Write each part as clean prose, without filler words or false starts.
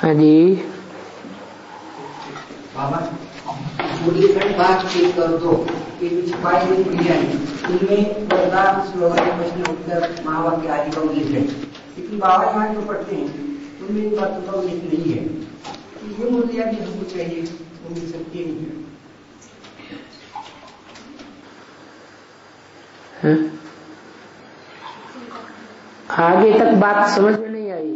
हाँ जी बाबा मुरलीखंड बात चेक कर दो कि छुपाई हुई बिरयानी इनमें वरदान स्लोगन प्रश्न उत्तर महावाक्य आदि का उल्लेख है, लेकिन बाबा यहाँ जो पढ़ते हैं उनमें इन बातों का उल्लेख नहीं है। तो ये मुरलियाँ भी हमको चाहिए, वो मिल सकती है। आगे तक बात समझ में नहीं आई।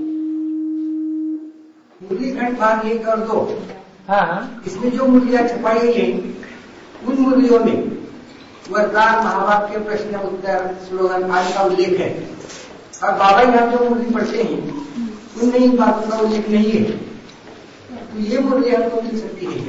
मुरलीखंड भाग ये कर दो। हाँ, इसमें जो मुरलियाँ छपाई गई हैं उन मुरलियों में वरदान महावाक्य प्रश्न उत्तर स्लोगन आदि का उल्लेख है, और बाबा यहाँ जो मुरली पढ़ते हैं उनमें इन बातों का उल्लेख नहीं है। तो ये मुरली हमको मिल सकती है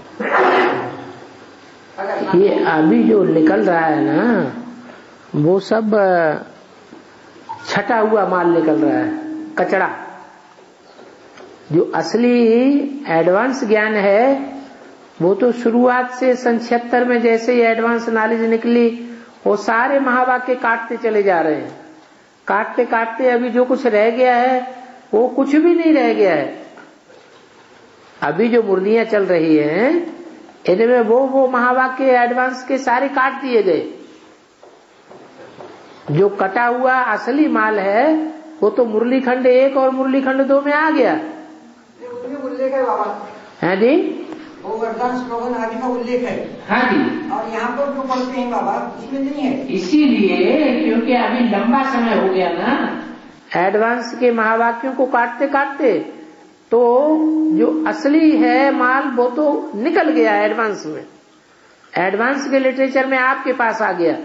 क्या? ये अभी जो निकल रहा है ना वो सब छटा हुआ माल निकल रहा है, कचड़ा। जो असली एडवांस ज्ञान है वो तो शुरुआत से सन 76 में जैसे ही एडवांस नॉलेज निकली वो सारे महावाक्य काटते चले जा रहे हैं। काटते काटते अभी जो कुछ रह गया है वो कुछ भी नहीं रह गया है। अभी जो मुरलियां चल रही हैं इनमें वो महावाक्य एडवांस के सारे काट दिए गए। जो कटा हुआ असली माल है वो तो मुरली खंड 1 और मुरली खंड 2 में आ गया। उसमें उल्लेख है बाबा। हाँ जी, वो वरदान स्लोगन आदि का उल्लेख है। हाँ जी, और यहाँ पर जो पढ़ते हैं बाबा उसमें नहीं है। इसीलिए क्योंकि अभी लंबा समय हो गया ना एडवांस के महावाक्यों को काटते काटते, तो जो असली है माल वो तो निकल गया एडवांस में। एडवांस के लिटरेचर में आपके पास आ गया,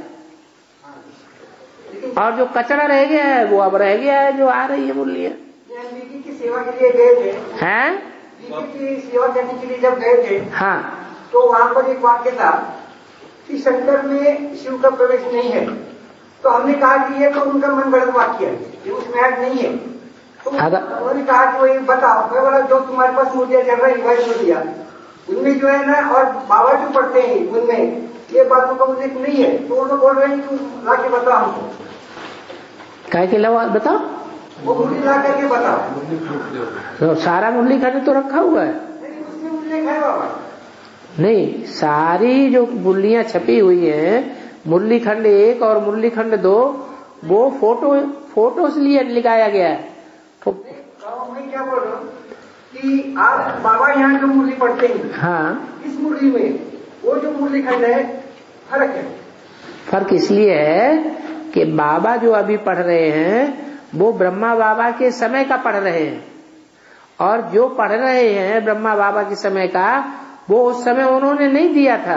और जो कचरा रह गया है वो अब रह गया है, जो आ रही है मुरलियां। की सेवा के लिए गए थे हैं, की सेवा करने के लिए जब गए थे, हाँ, तो वहाँ पर एक वाक्य था कि शंकर में शिव का प्रवेश नहीं है। तो हमने कहा कि ये तो उनका मन गढ़ंत वाक्य है, ये उसमें ऐड नहीं है। तो उन्होंने कहा कि वही बताओ। मैं बोला जो तुम्हारे पास मुर्तियाँ चल रही वही मुर्तियाँ, उनमें जो है ना, और बाबा जो पढ़ते हैं उनमें ये बातों का उल्लेख नहीं है। तो वो लोग बोल रहे हैं कि तुम ला के बताओ हमको। कह के लवा बताओ, वो मुरली ला करके बताओ। तो सारा मुरली खंड तो रखा हुआ है। उसमें उल्लेख है बाबा। नहीं, सारी जो मुरलियां छपी हुई हैं मुरली खंड 1 और मुरली खंड 2 वो फोटो से लिए लिखाया गया है। मैं क्या बोल रहा हूँ कि आप बाबा यहाँ जो मुरली पढ़ते हैं, हाँ, इस मुरली में वो जो मुरली खंड है फर्क है। फर्क इसलिए है कि बाबा जो अभी पढ़ रहे हैं वो ब्रह्मा बाबा के समय का पढ़ रहे हैं, और जो पढ़ रहे हैं ब्रह्मा बाबा के समय का वो उस समय उन्होंने नहीं दिया था।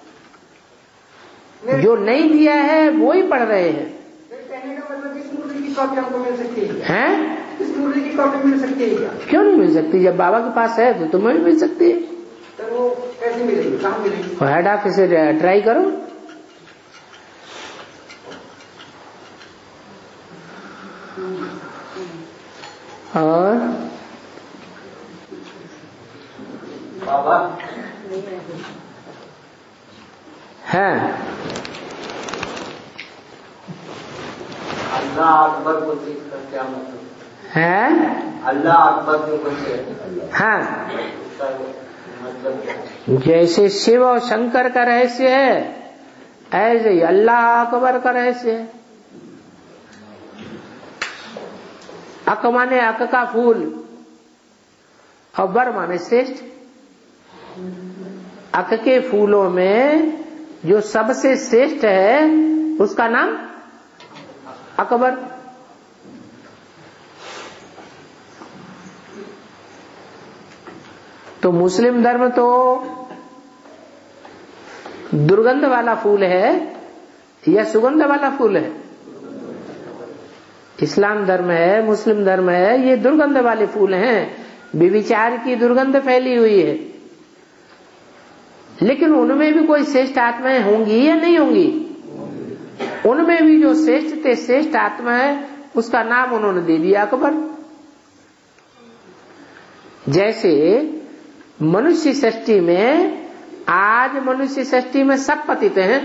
जो नहीं दिया है वो ही पढ़ रहे हैं। कहने का मतलब इस मुरली की कॉपी हमको मिल सकती है? हैं? इस मुरली की कॉपी मिल सकती है क्या? क्यों नहीं मिल सकती? जब बाबा के पास है तो तुम्हें भी मिल सकती है। तो वो कैसे मिलेगी, कहाँ मिलेगी? हेड ऑफिस से ट्राई करो। और बाबा है अल्लाह अकबर को इसका क्या मतलब है? अल्लाह अकबर को कैसे? हाँ, मतलब क्या? जैसे शिव और शंकर का रहस्य है ऐसे ही अल्लाह अकबर का रहस्य है। अक माने अक का फूल और बर माने श्रेष्ठ। अक के फूलों में जो सबसे श्रेष्ठ है उसका नाम अकबर। तो मुस्लिम धर्म तो दुर्गंध वाला फूल है या सुगंध वाला फूल है? इस्लाम धर्म है, मुस्लिम धर्म है, ये दुर्गंध वाले फूल हैं। विविचार की दुर्गंध फैली हुई है, लेकिन उनमें भी कोई श्रेष्ठ आत्माएं होंगी या नहीं होंगी? उनमें भी जो श्रेष्ठ थे, श्रेष्ठ आत्मा है, उसका नाम उन्होंने दे दिया अकबर। जैसे मनुष्य सृष्टि में, आज मनुष्य सृष्टि में सब पतित हैं,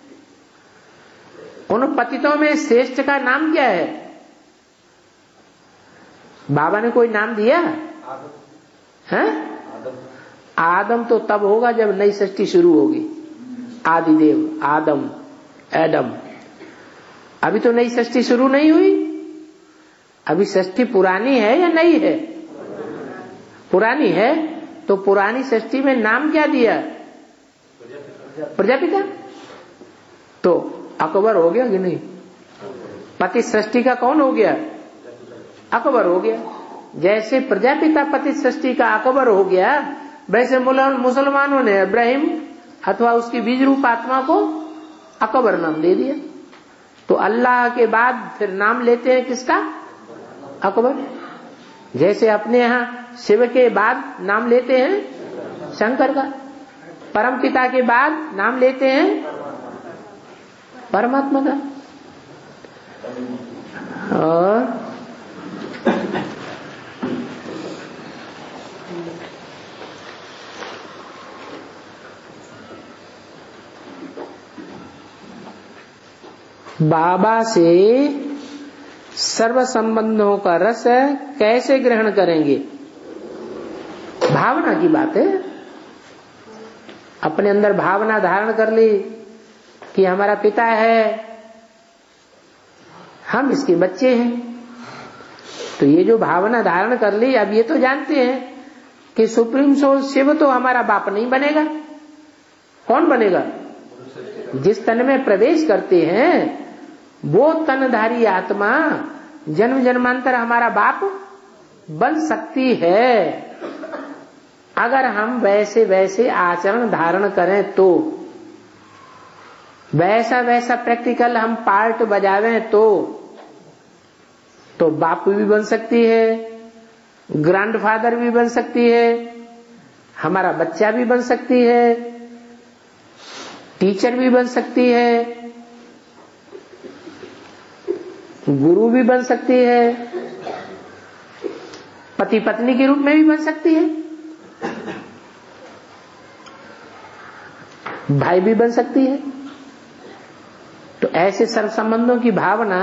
उन पतितों में श्रेष्ठ का नाम क्या है? बाबा ने कोई नाम दिया? हैं? आदम तो तब होगा जब नई सृष्टि शुरू होगी। आदिदेव, आदम, एडम। अभी तो नई सृष्टि शुरू नहीं हुई। अभी सृष्टि पुरानी है या नई है? पुरानी है। तो पुरानी सृष्टि में नाम क्या दिया? प्रजापिता। तो अकबर हो गया कि नहीं? पति सृष्टि का कौन हो गया? अकबर हो गया। जैसे प्रजापिता पति सृष्टि का अकबर हो गया, वैसे मुसलमानों ने इब्राहिम अथवा उसकी बीज रूप आत्मा को अकबर नाम दे दिया। तो अल्लाह के बाद फिर नाम लेते हैं किसका? अकबर। जैसे अपने यहाँ शिव के बाद नाम लेते हैं शंकर का, परम पिता के बाद नाम लेते हैं परमात्मा का। और बाबा से सर्व संबंधों का रस कैसे ग्रहण करेंगे? भावना की बात है। अपने अंदर भावना धारण कर ली कि हमारा पिता है, हम इसके बच्चे हैं। तो ये जो भावना धारण कर ली, अब ये तो जानते हैं कि सुप्रीम सोल शिव तो हमारा बाप नहीं बनेगा। कौन बनेगा? जिस तन में प्रवेश करते हैं वो तनधारी आत्मा जन्म जन्मांतर हमारा बाप बन सकती है, अगर हम वैसे वैसे आचरण धारण करें तो, वैसा वैसा प्रैक्टिकल हम पार्ट बजावें तो बाप भी बन सकती है, ग्रैंडफादर भी बन सकती है, हमारा बच्चा भी बन सकती है, टीचर भी बन सकती है, गुरु भी बन सकती है, पति पत्नी के रूप में भी बन सकती है, भाई भी बन सकती है। तो ऐसे सर्व संबंधों की भावना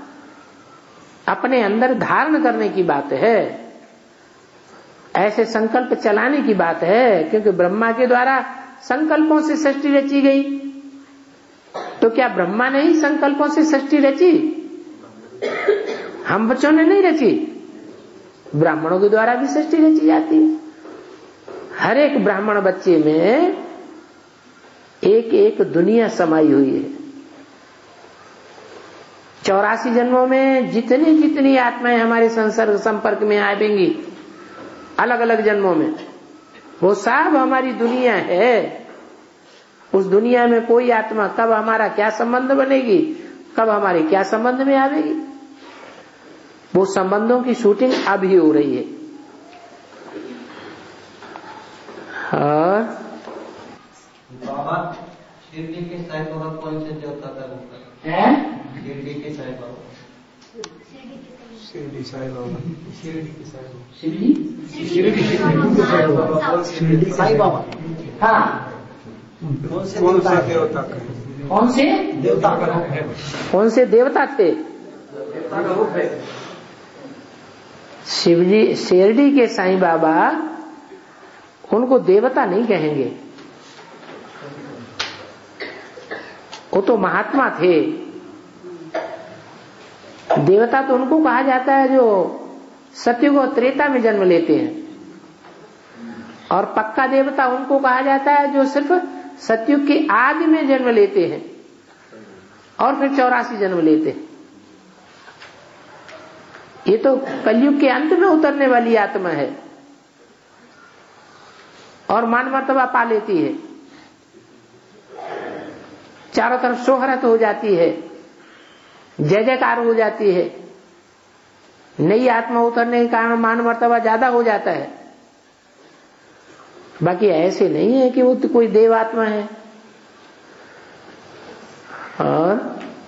अपने अंदर धारण करने की बात है, ऐसे संकल्प चलाने की बात है। क्योंकि ब्रह्मा के द्वारा संकल्पों से सृष्टि रची गई, तो क्या ब्रह्मा ने ही संकल्पों से सृष्टि रची? हम बच्चों ने नहीं रची, ब्राह्मणों के द्वारा भी सृष्टि रची जाती है। हर एक ब्राह्मण बच्चे में एक एक दुनिया समाई हुई है। 84 जन्मों में जितनी जितनी आत्माएं हमारे संसर्ग संपर्क में आएंगी अलग अलग जन्मों में, वो सब हमारी दुनिया है। उस दुनिया में कोई आत्मा कब हमारा क्या संबंध बनेगी, कब हमारे क्या संबंध में आवेगी, वो संबंधों की शूटिंग अभी हो रही है। और बाबा शिरडी के साईं बाबा कौन से देवता का रूप है? शिरडी के साईं बाबा, शिरडी साईं बाबा, शिरडी के साईं बाबा, शिरडी साईं बाबा। हाँ, कौन सा देवता का? कौन से देवता का रूप है? कौन से देवता थे? देवता का रूप है। शिवजी शिरडी के साईं बाबा, उनको देवता नहीं कहेंगे, वो तो महात्मा थे। देवता तो उनको कहा जाता है जो सतयुग और त्रेता में जन्म लेते हैं, और पक्का देवता उनको कहा जाता है जो सिर्फ सतयुग के आदि में जन्म लेते हैं और फिर 84 जन्म लेते हैं। ये तो कलयुग के अंत में उतरने वाली आत्मा है और मान मर्तबा पा लेती है, चारों तरफ शोहरत हो जाती है, जय जयकार हो जाती है। नई आत्मा उतरने के कारण मान मर्तबा ज्यादा हो जाता है। बाकी ऐसे नहीं है कि वो तो कोई देवात्मा है। और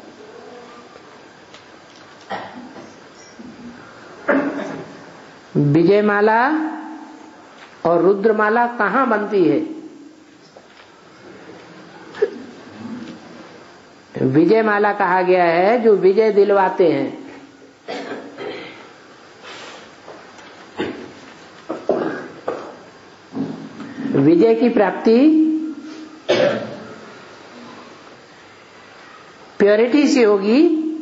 विजयमाला और रुद्रमाला कहाँ बनती है? विजयमाला कहा गया है जो विजय दिलवाते हैं। विजय की प्राप्ति प्योरिटी से होगी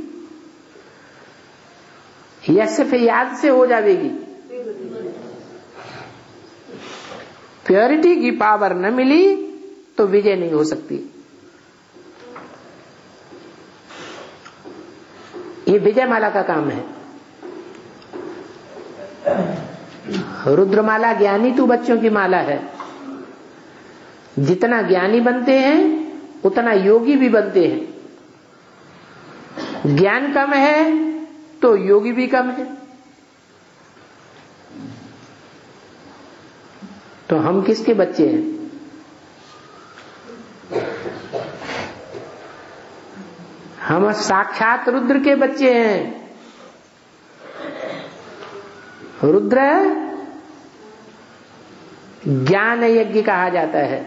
या सिर्फ याद से हो जाएगी? प्योरिटी की पावर न मिली तो विजय नहीं हो सकती। ये विजयमाला का काम है। रुद्रमाला ज्ञानी तू बच्चों की माला है। जितना ज्ञानी बनते हैं उतना योगी भी बनते हैं। ज्ञान कम है तो योगी भी कम है। तो हम किसके बच्चे हैं? हम साक्षात रुद्र के बच्चे हैं। रुद्र ज्ञान यज्ञ कहा जाता है।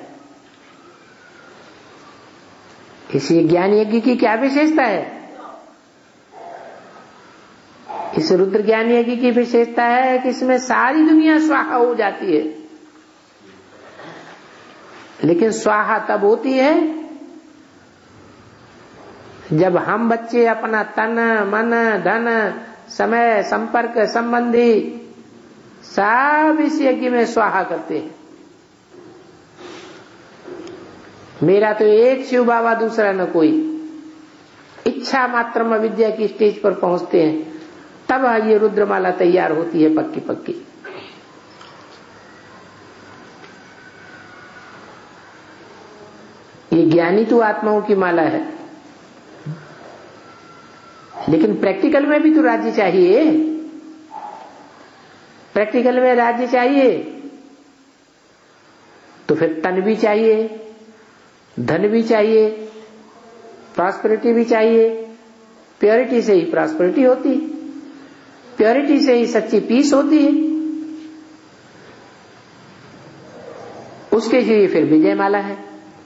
इसी ज्ञान यज्ञ की क्या विशेषता है? इस रुद्र ज्ञान यज्ञ की विशेषता है कि इसमें सारी दुनिया स्वाहा हो जाती है। लेकिन स्वाहा तब होती है जब हम बच्चे अपना तन मन धन समय संपर्क संबंधी सब इस यज्ञ में स्वाहा करते हैं। मेरा तो एक शिव बाबा दूसरा न कोई। इच्छा मात्र में विद्या की स्टेज पर पहुंचते हैं तब ये रुद्रमाला तैयार होती है पक्की पक्की। ये ज्ञानी तो आत्माओं की माला है। लेकिन प्रैक्टिकल में भी तो राज्य चाहिए। प्रैक्टिकल में राज्य चाहिए तो फिर तन भी चाहिए, धन भी चाहिए, प्रॉस्पेरिटी भी चाहिए। प्योरिटी से ही प्रॉस्पेरिटी होती है, प्योरिटी से ही सच्ची पीस होती है। उसके लिए फिर विजयमाला है।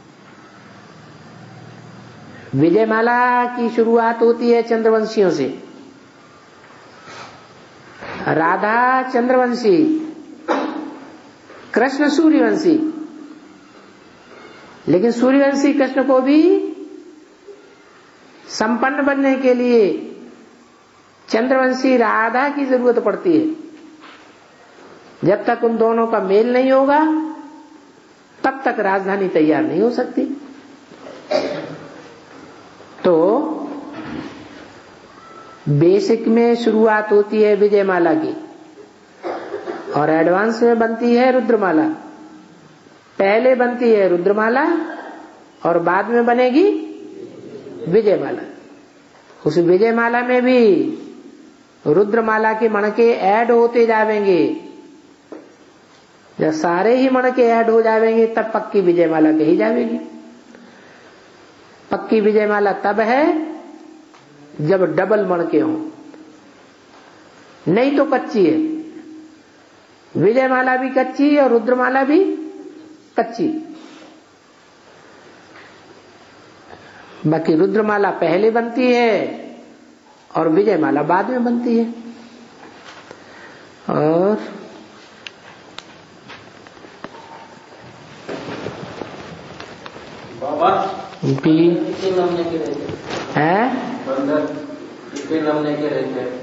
विजयमाला की शुरुआत होती है चंद्रवंशियों से। राधा चंद्रवंशी, कृष्ण सूर्यवंशी। लेकिन सूर्यवंशी कृष्ण को भी संपन्न बनने के लिए चंद्रवंशी राधा की जरूरत पड़ती है। जब तक उन दोनों का मेल नहीं होगा तब तक राजधानी तैयार नहीं हो सकती। तो बेसिक में शुरुआत होती है विजयमाला की और एडवांस में बनती है रुद्रमाला। पहले बनती है रुद्रमाला और बाद में बनेगी विजयमाला। उस विजयमाला में भी रुद्रमाला के मणके ऐड होते जाएंगे। जब सारे ही मणके ऐड हो जाएंगे तब पक्की विजयमाला कही जाएगी। पक्की विजयमाला तब है जब डबल मणके हों, नहीं तो कच्ची है। विजयमाला भी कच्ची और रुद्रमाला भी कच्ची। बाकी रुद्रमाला पहले बनती है और विजयमाला बाद में बनती है। और बाबा भी नमूने के रहते हैं, बंदर कितने नमूने के रहते हैं?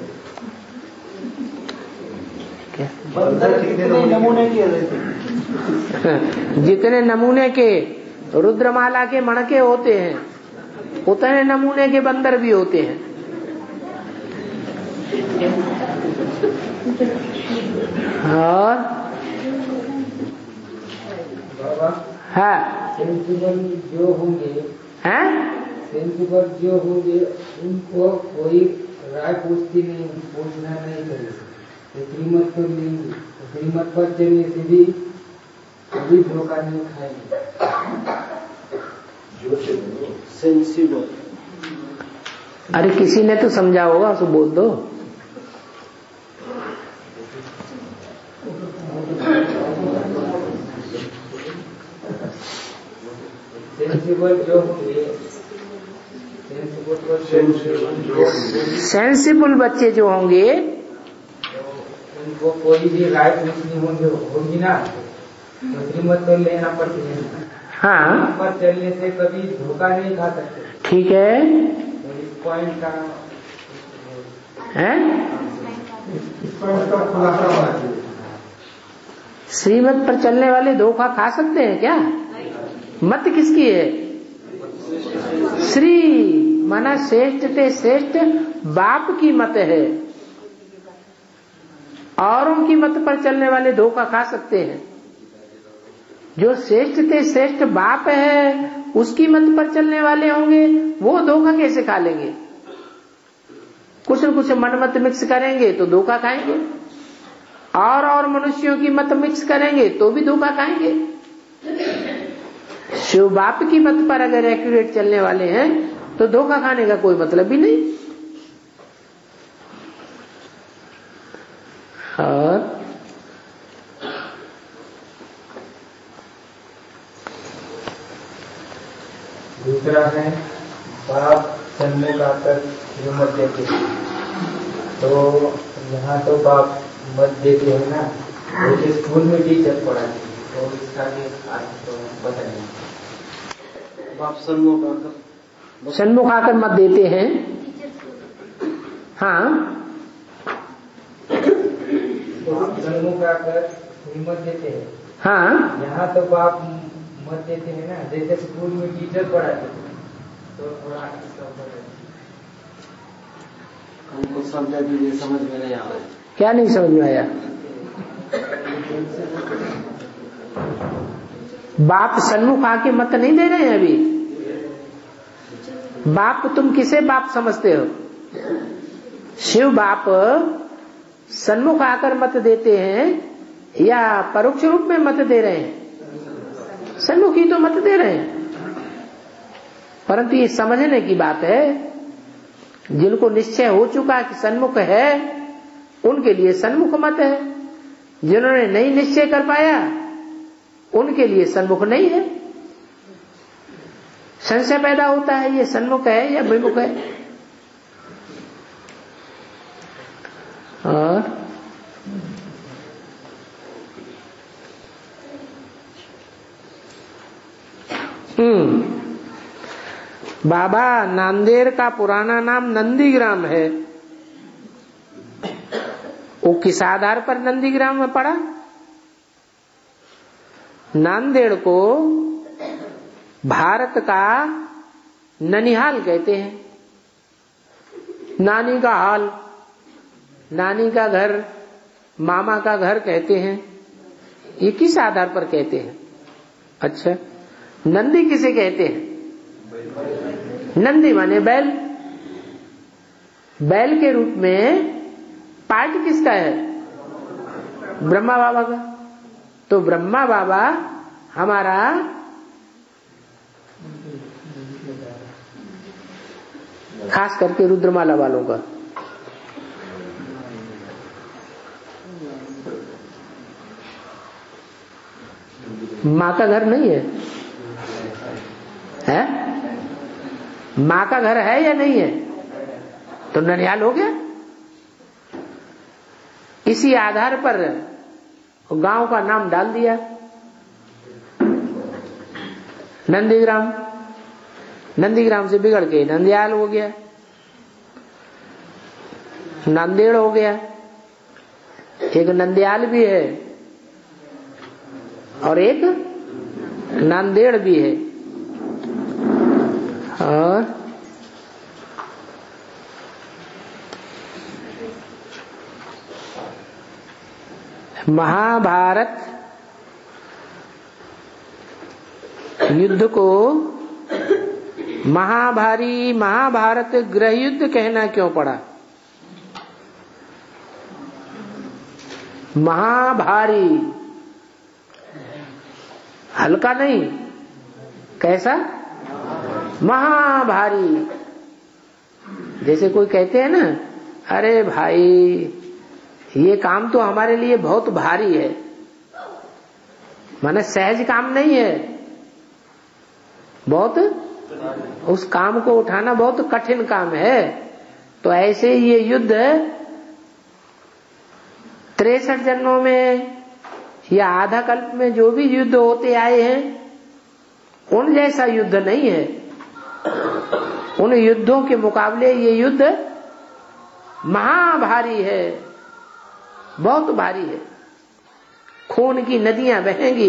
बंदर कितने नमूने के रहते? जितने नमूने के रुद्रमाला के मणके होते हैं उतने नमूने के बंदर भी होते हैं। और हाँ सेंसिबल जो होंगे हैं, सेंसिबल जो होंगे उनको कोई राय पूछना नहीं करेगा। श्रीमत पर लेंगे, श्रीमत पर चलिए सीधी, कभी धोखा नहीं खाएंगे। सेंसिबल। अरे किसी ने तो समझा होगा, उसको बोल दो। सेंसिबल जो होंगे, सेंसिबल बच्चे जो होंगे उनको कोई भी राय पूछनी होगी ना, तो श्रीमत तो लेना पड़ती है। हाँ, पर चलने से कभी धोखा नहीं खा सकते। ठीक है। तो इस पॉइंट का है खुलासा। श्रीमत पर चलने वाले धोखा खा सकते हैं क्या? मत किसकी है? श्री माना श्रेष्ठ ते श्रेष्ठ बाप की मत है। औरों की मत पर चलने वाले धोखा खा सकते हैं। जो श्रेष्ठ ते श्रेष्ठ बाप है उसकी मत पर चलने वाले होंगे, वो धोखा कैसे खा लेंगे? कुछ न कुछ मन मत मिक्स करेंगे तो धोखा खाएंगे, और मनुष्यों की मत मिक्स करेंगे तो भी धोखा खाएंगे। शिव बाप की मत पर अगर एक्यूरेट चलने वाले हैं तो धोखा खाने का कोई मतलब भी नहीं। और दूसरा है बाप सन्मुख आकर मत देते, तो यहाँ तो बाप मत देते हैं ना, जैसे स्कूल में टीचर पढ़ाते, तो इसका भी अर्थ तो बताइए। बाप सन्मुख आकर मत देते हैं। हाँ, बाप सन्मुख आकर मत देते हैं। हाँ, यहाँ तो बाप मत देते हैं ना, जैसे स्कूल में टीचर पढ़ाते, तो थोड़ा इसका बताइए। हमको समझा दीजिए, समझ में नहीं आ रहा है। क्या नहीं समझ में आया? बाप सन्मुख आके मत नहीं दे रहे हैं अभी। बाप तुम किसे बाप समझते हो? शिव बाप सन्मुख आकर मत देते हैं या परोक्ष रूप में मत दे रहे हैं? सन्मुख ही तो मत दे रहे हैं। परंतु ये समझने की बात है, जिनको निश्चय हो चुका कि सन्मुख है उनके लिए सन्मुख मत है, जिन्होंने नहीं निश्चय कर पाया उनके लिए सन्मुख नहीं है। संशय पैदा होता है ये सन्मुख है या विमुख है। और बाबा नांदेड़ का पुराना नाम नंदीग्राम है। वो किस आधार पर नंदीग्राम में पड़ा? नांदेड़ को भारत का ननिहाल कहते हैं। नानी का हाल, नानी का घर, मामा का घर कहते हैं। ये किस आधार पर कहते हैं? अच्छा, नंदी किसे कहते हैं? नंदी माने बैल। बैल के रूप में पार्ट किसका है? ब्रह्मा बाबा का। तो ब्रह्मा बाबा हमारा खास करके रुद्रमाला वालों का माँ का घर नहीं है? है? माँ का घर है या नहीं है? तो ननिहाल हो गया। इसी आधार पर गांव का नाम डाल दिया नंदीग्राम। नंदीग्राम से बिगड़ के नंदयाल हो गया, नांदेड़ हो गया। एक नंदयाल भी है और एक नांदेड़ भी है। और महाभारत युद्ध को महाभारी महाभारत गृह युद्ध कहना क्यों पड़ा? महाभारी, हल्का नहीं, कैसा? महाभारी। जैसे कोई कहते हैं ना, अरे भाई ये काम तो हमारे लिए बहुत भारी है, माने सहज काम नहीं है, बहुत उस काम को उठाना बहुत कठिन काम है। तो ऐसे ये युद्ध 63 जन्मों में या आधा कल्प में जो भी युद्ध होते आए हैं उन जैसा युद्ध नहीं है। उन युद्धों के मुकाबले ये युद्ध महाभारी है, बहुत भारी है। खून की नदियां बहेंगी,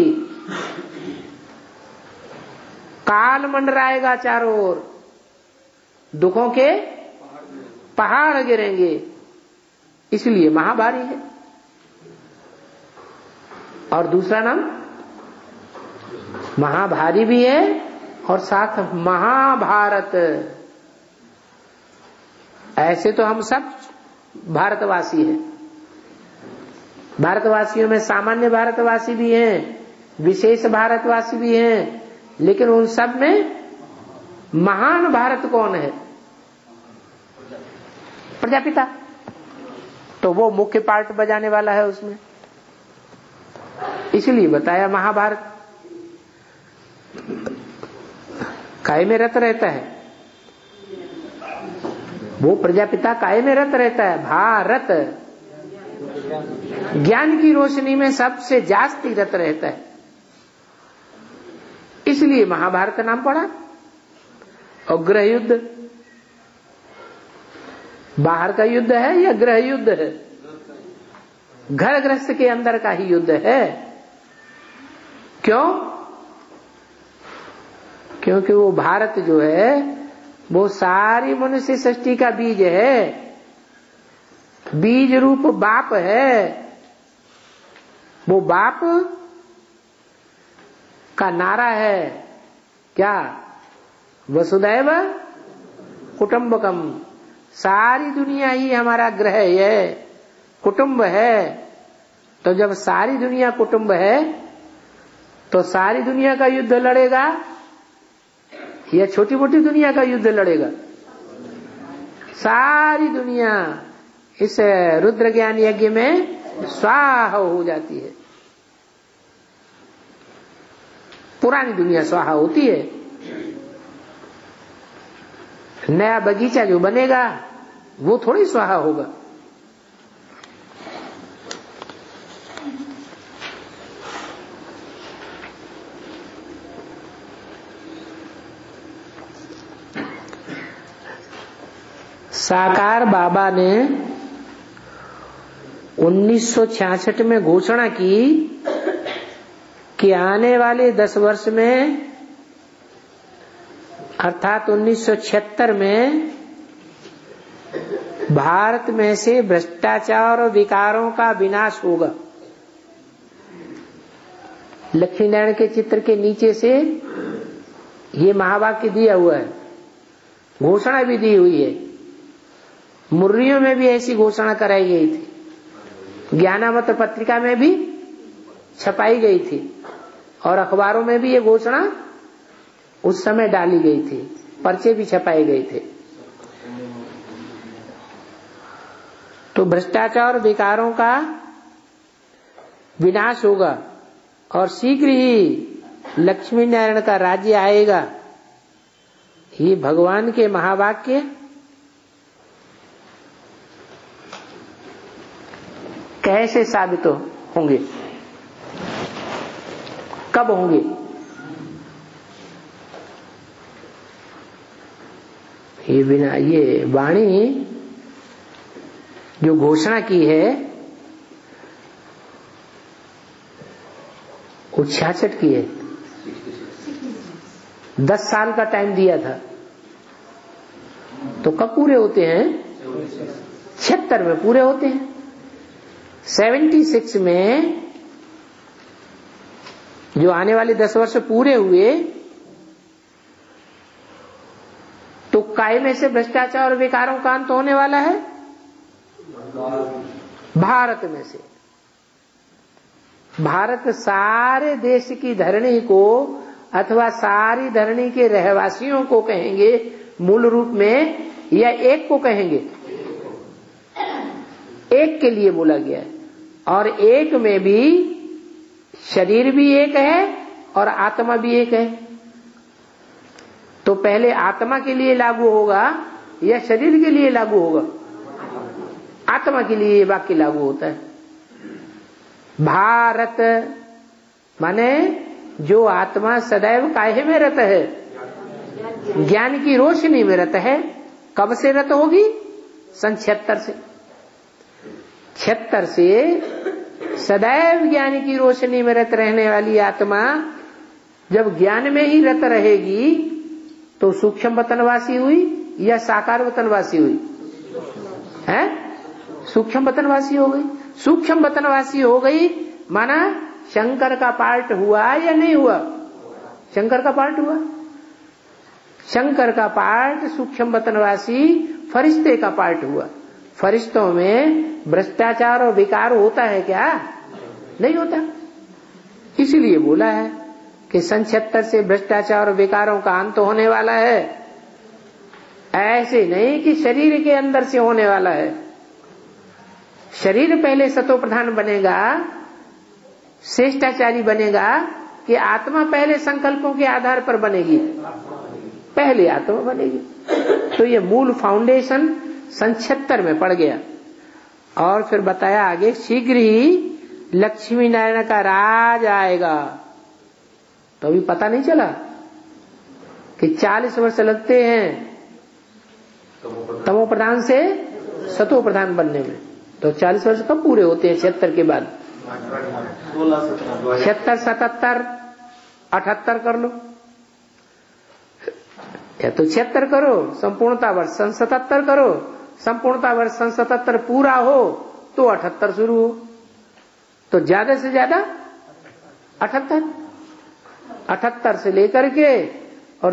काल मंडराएगा चारों ओर, दुखों के पहाड़ गिरेंगे, इसलिए महाभारी है। और दूसरा नाम महाभारी भी है और साथ महाभारत। ऐसे तो हम सब भारतवासी हैं। भारतवासियों में सामान्य भारतवासी भी हैं, विशेष भारतवासी भी हैं, लेकिन उन सब में महान भारत कौन है? प्रजापिता। तो वो मुख्य पार्ट बजाने वाला है उसमें, इसलिए बताया महाभारत। काय में रत रहता है वो प्रजापिता, काय में रत रहता है? भारत, ज्ञान की रोशनी में सबसे जास्ती रत रहता है, इसलिए महाभारत नाम पड़ा। और गृह युद्ध बाहर का युद्ध है या गृह युद्ध है? घर गृहस्थ के अंदर का ही युद्ध है। क्यों? क्योंकि वो भारत जो है वो सारी मनुष्य सृष्टि का बीज है, बीज रूप बाप है। वो बाप का नारा है क्या? वसुदैव कुटुंबकम। सारी दुनिया ही हमारा ग्रह है, कुटुंब है। तो जब सारी दुनिया कुटुंब है तो सारी दुनिया का युद्ध लड़ेगा या छोटी मोटी दुनिया का युद्ध लड़ेगा? सारी दुनिया इस रुद्र ज्ञान यज्ञ में स्वाहा हो जाती है। पुरानी दुनिया स्वाहा होती है, नया बगीचा जो बनेगा वो थोड़ी स्वाहा होगा। साकार बाबा ने 1966 में घोषणा की कि आने वाले 10 वर्ष में अर्थात 1976 में भारत में से भ्रष्टाचार और विकारों का विनाश होगा। लक्ष्मी नारायण के चित्र के नीचे से ये महावाक्य दिया हुआ है, घोषणा भी दी हुई है। मुर्रियों में भी ऐसी घोषणा कराई गई थी, ज्ञानामृत पत्रिका में भी छपाई गई थी और अखबारों में भी ये घोषणा उस समय डाली गई थी, पर्चे भी छपाए गए थे। तो भ्रष्टाचार और विकारों का विनाश होगा और शीघ्र ही लक्ष्मी नारायण का राज्य आएगा। ये भगवान के महावाक्य कैसे साबित होंगे, कब होंगे? ये बिना ये वाणी जो घोषणा की है वो 66 की है, 10 साल का टाइम दिया था। तो कब पूरे होते हैं? 76 में पूरे होते हैं। 76 में जो आने वाले 10 वर्ष पूरे हुए तो काय में से भ्रष्टाचार और विकारों का अंत होने वाला है? भारत में से। भारत सारे देश की धरणी को अथवा सारी धरणी के रहवासियों को कहेंगे मूल रूप में, या एक को कहेंगे? एक के लिए बोला गया है। और एक में भी शरीर भी एक है और आत्मा भी एक है। तो पहले आत्मा के लिए लागू होगा या शरीर के लिए लागू होगा? आत्मा के लिए ये वाक्य लागू होता है। भारत माने जो आत्मा सदैव काहे में रत है? ज्ञान की रोशनी में रत है। कब से रत होगी? सन 76 से। 76 से सदैव ज्ञान की रोशनी में रत रहने वाली आत्मा जब ज्ञान में ही रत रहेगी तो सूक्ष्म वतनवासी हुई या साकार वतनवासी हुई? है? सूक्ष्म वतनवासी हो गई। सूक्ष्म वतनवासी हो गई माना शंकर का पार्ट हुआ या नहीं हुआ? शंकर का पार्ट हुआ। शंकर का पार्ट सूक्ष्म वतनवासी फरिश्ते का पार्ट हुआ। फरिश्तों में भ्रष्टाचार और विकार होता है क्या? नहीं होता। इसीलिए बोला है कि सन 76 से भ्रष्टाचार और विकारों का अंत होने वाला है। ऐसे नहीं कि शरीर के अंदर से होने वाला है। शरीर पहले सतो प्रधान बनेगा, श्रेष्ठाचारी बनेगा कि आत्मा पहले संकल्पों के आधार पर बनेगी? पहले आत्मा बनेगी। तो ये मूल फाउंडेशन सन 76 में पड़ गया। और फिर बताया आगे शीघ्र ही लक्ष्मी नारायण का राज आएगा। तो अभी पता नहीं चला कि 40 वर्ष लगते हैं तमो प्रधान से सतो प्रधान बनने में। तो 40 वर्ष कब पूरे होते हैं? 76 के बाद 76, 77, 78 कर लो, या तो 76 करो संपूर्णता वर्ष सन 77 करो, संपूर्णता वर्ष सन 77 पूरा हो तो 78 शुरू हो। तो ज्यादा से ज्यादा 78 से लेकर के और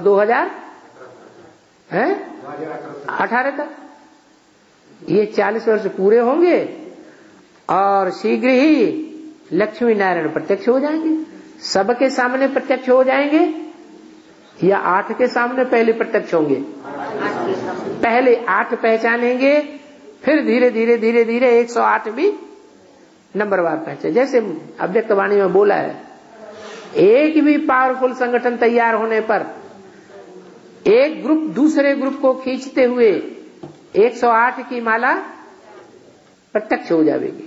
2018 तक ये 40 वर्ष पूरे होंगे और शीघ्र ही लक्ष्मी नारायण प्रत्यक्ष हो जाएंगे। सबके सामने प्रत्यक्ष हो जाएंगे या 8 के सामने पहले प्रत्यक्ष होंगे? पहले 8 पहचानेंगे, फिर धीरे धीरे धीरे धीरे 108 भी नंबरवार पहचाने। जैसे अव्यक्त वाणी में बोला है, एक भी पावरफुल संगठन तैयार होने पर एक ग्रुप दूसरे ग्रुप को खींचते हुए 108 की माला प्रत्यक्ष हो जाएगी।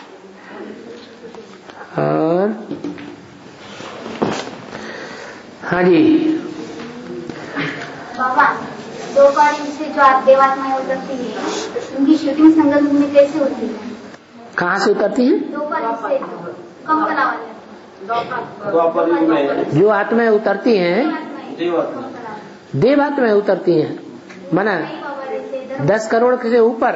और हाँ जी बाबा, 2 पारी से जो देवात्माएं उतरती है उनकी शूटिंग संगम में कैसे होती है? कहाँ से उतरती है? 2 पारी से कम कला वाले जो आत्माएं उतरती हैं, देवात्माएं उतरती हैं माना 10 करोड़ से ऊपर।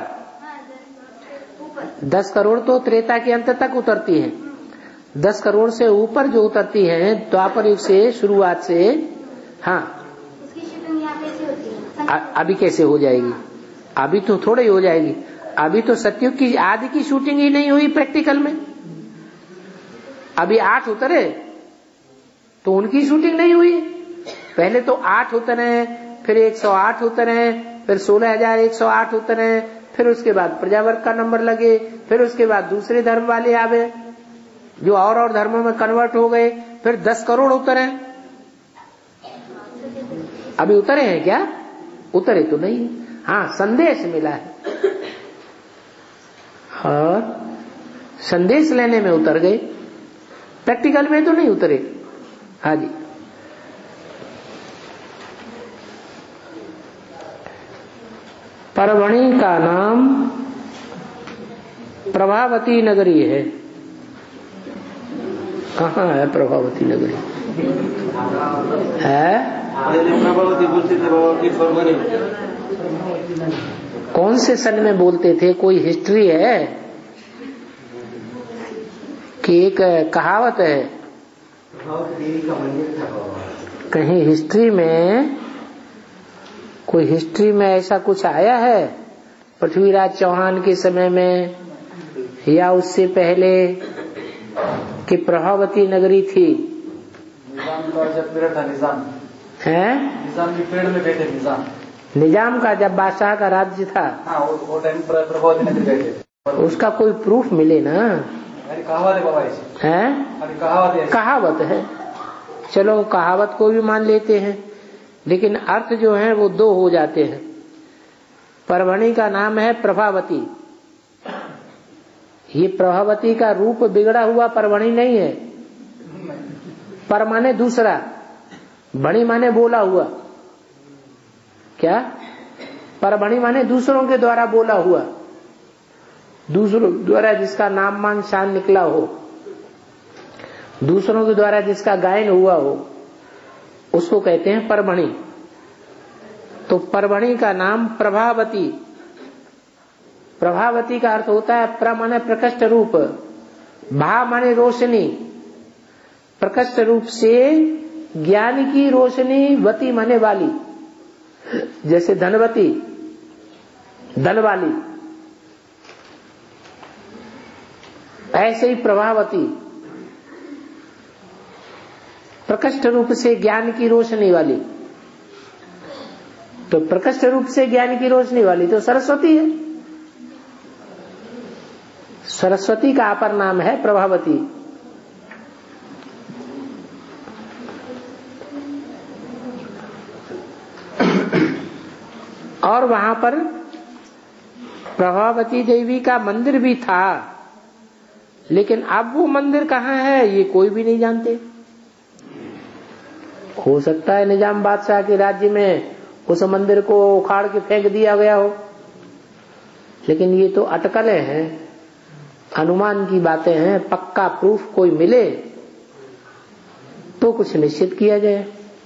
10 करोड़ तो त्रेता के अंत तक उतरती हैं। 10 करोड़ से ऊपर जो उतरती हैं द्वापर युग से शुरुआत से। हाँ, इसकी शूटिंग यहाँ कैसे होती है? अभी कैसे हो जाएगी? अभी तो थोड़ी हो जाएगी। अभी तो सतयुग की आदि की शूटिंग ही नहीं हुई प्रैक्टिकल में। अभी 8 उतरे तो उनकी शूटिंग नहीं हुई। पहले तो 8 उतरे, फिर 108 उतरे, फिर 16,108 उतरे, फिर उसके बाद प्रजावर्ग का नंबर लगे, फिर उसके बाद दूसरे धर्म वाले आवे जो और धर्मों में कन्वर्ट हो गए, फिर 10 करोड़ उतरे। अभी उतरे हैं क्या? उतरे तो नहीं। हाँ, संदेश मिला है और संदेश लेने में उतर गए, प्रैक्टिकल में तो नहीं उतरे। हाँ जी, परभणी का नाम प्रभावती नगरी है। कहाँ है प्रभावती नगरी? है कौन से सन में बोलते थे? कोई हिस्ट्री है कि एक कहावत है? कहीं हिस्ट्री में, कोई हिस्ट्री में ऐसा कुछ आया है पृथ्वीराज चौहान के समय में या उससे पहले कि प्रभावती नगरी थी? निजाम का जब पीरियड था, निजाम है, निजाम के पीरियड में बैठे। निजाम का जब बादशाह का राज्य था, हाँ, वो टाइम प्रभावती नगरी बैठे। उसका कोई प्रूफ मिले ना? अरे कहावत है बाबा, है अरे कहावत है, कहावत है। चलो कहावत को भी मान लेते हैं, लेकिन अर्थ जो है वो 2 हो जाते हैं। परभणी का नाम है प्रभावती, ये प्रभावती का रूप बिगड़ा हुआ परवणी नहीं है। पर माने दूसरा, बणी माने बोला हुआ। क्या? परवणी माने दूसरों के द्वारा बोला हुआ, दूसरों द्वारा जिसका नाम मान शान निकला हो, दूसरों के द्वारा जिसका गायन हुआ हो, उसको कहते हैं परवणी। तो परवणी का नाम प्रभावती। प्रभावती का अर्थ होता है प्र माने प्रकट रूप, भा माने रोशनी, प्रकट रूप से ज्ञान की रोशनी, वती माने वाली, जैसे धनवती धन वाली, ऐसे ही प्रभावती प्रकट रूप से ज्ञान की रोशनी वाली। तो प्रकट रूप से ज्ञान की रोशनी वाली तो सरस्वती है। सरस्वती का अपर नाम है प्रभावती। और वहां पर प्रभावती देवी का मंदिर भी था, लेकिन अब वो मंदिर कहाँ है ये कोई भी नहीं जानते। हो सकता है निजाम बादशाह के राज्य में उस मंदिर को उखाड़ के फेंक दिया गया हो, लेकिन ये तो अटकलें हैं, अनुमान की बातें हैं। पक्का प्रूफ कोई मिले तो कुछ निश्चित किया जाए।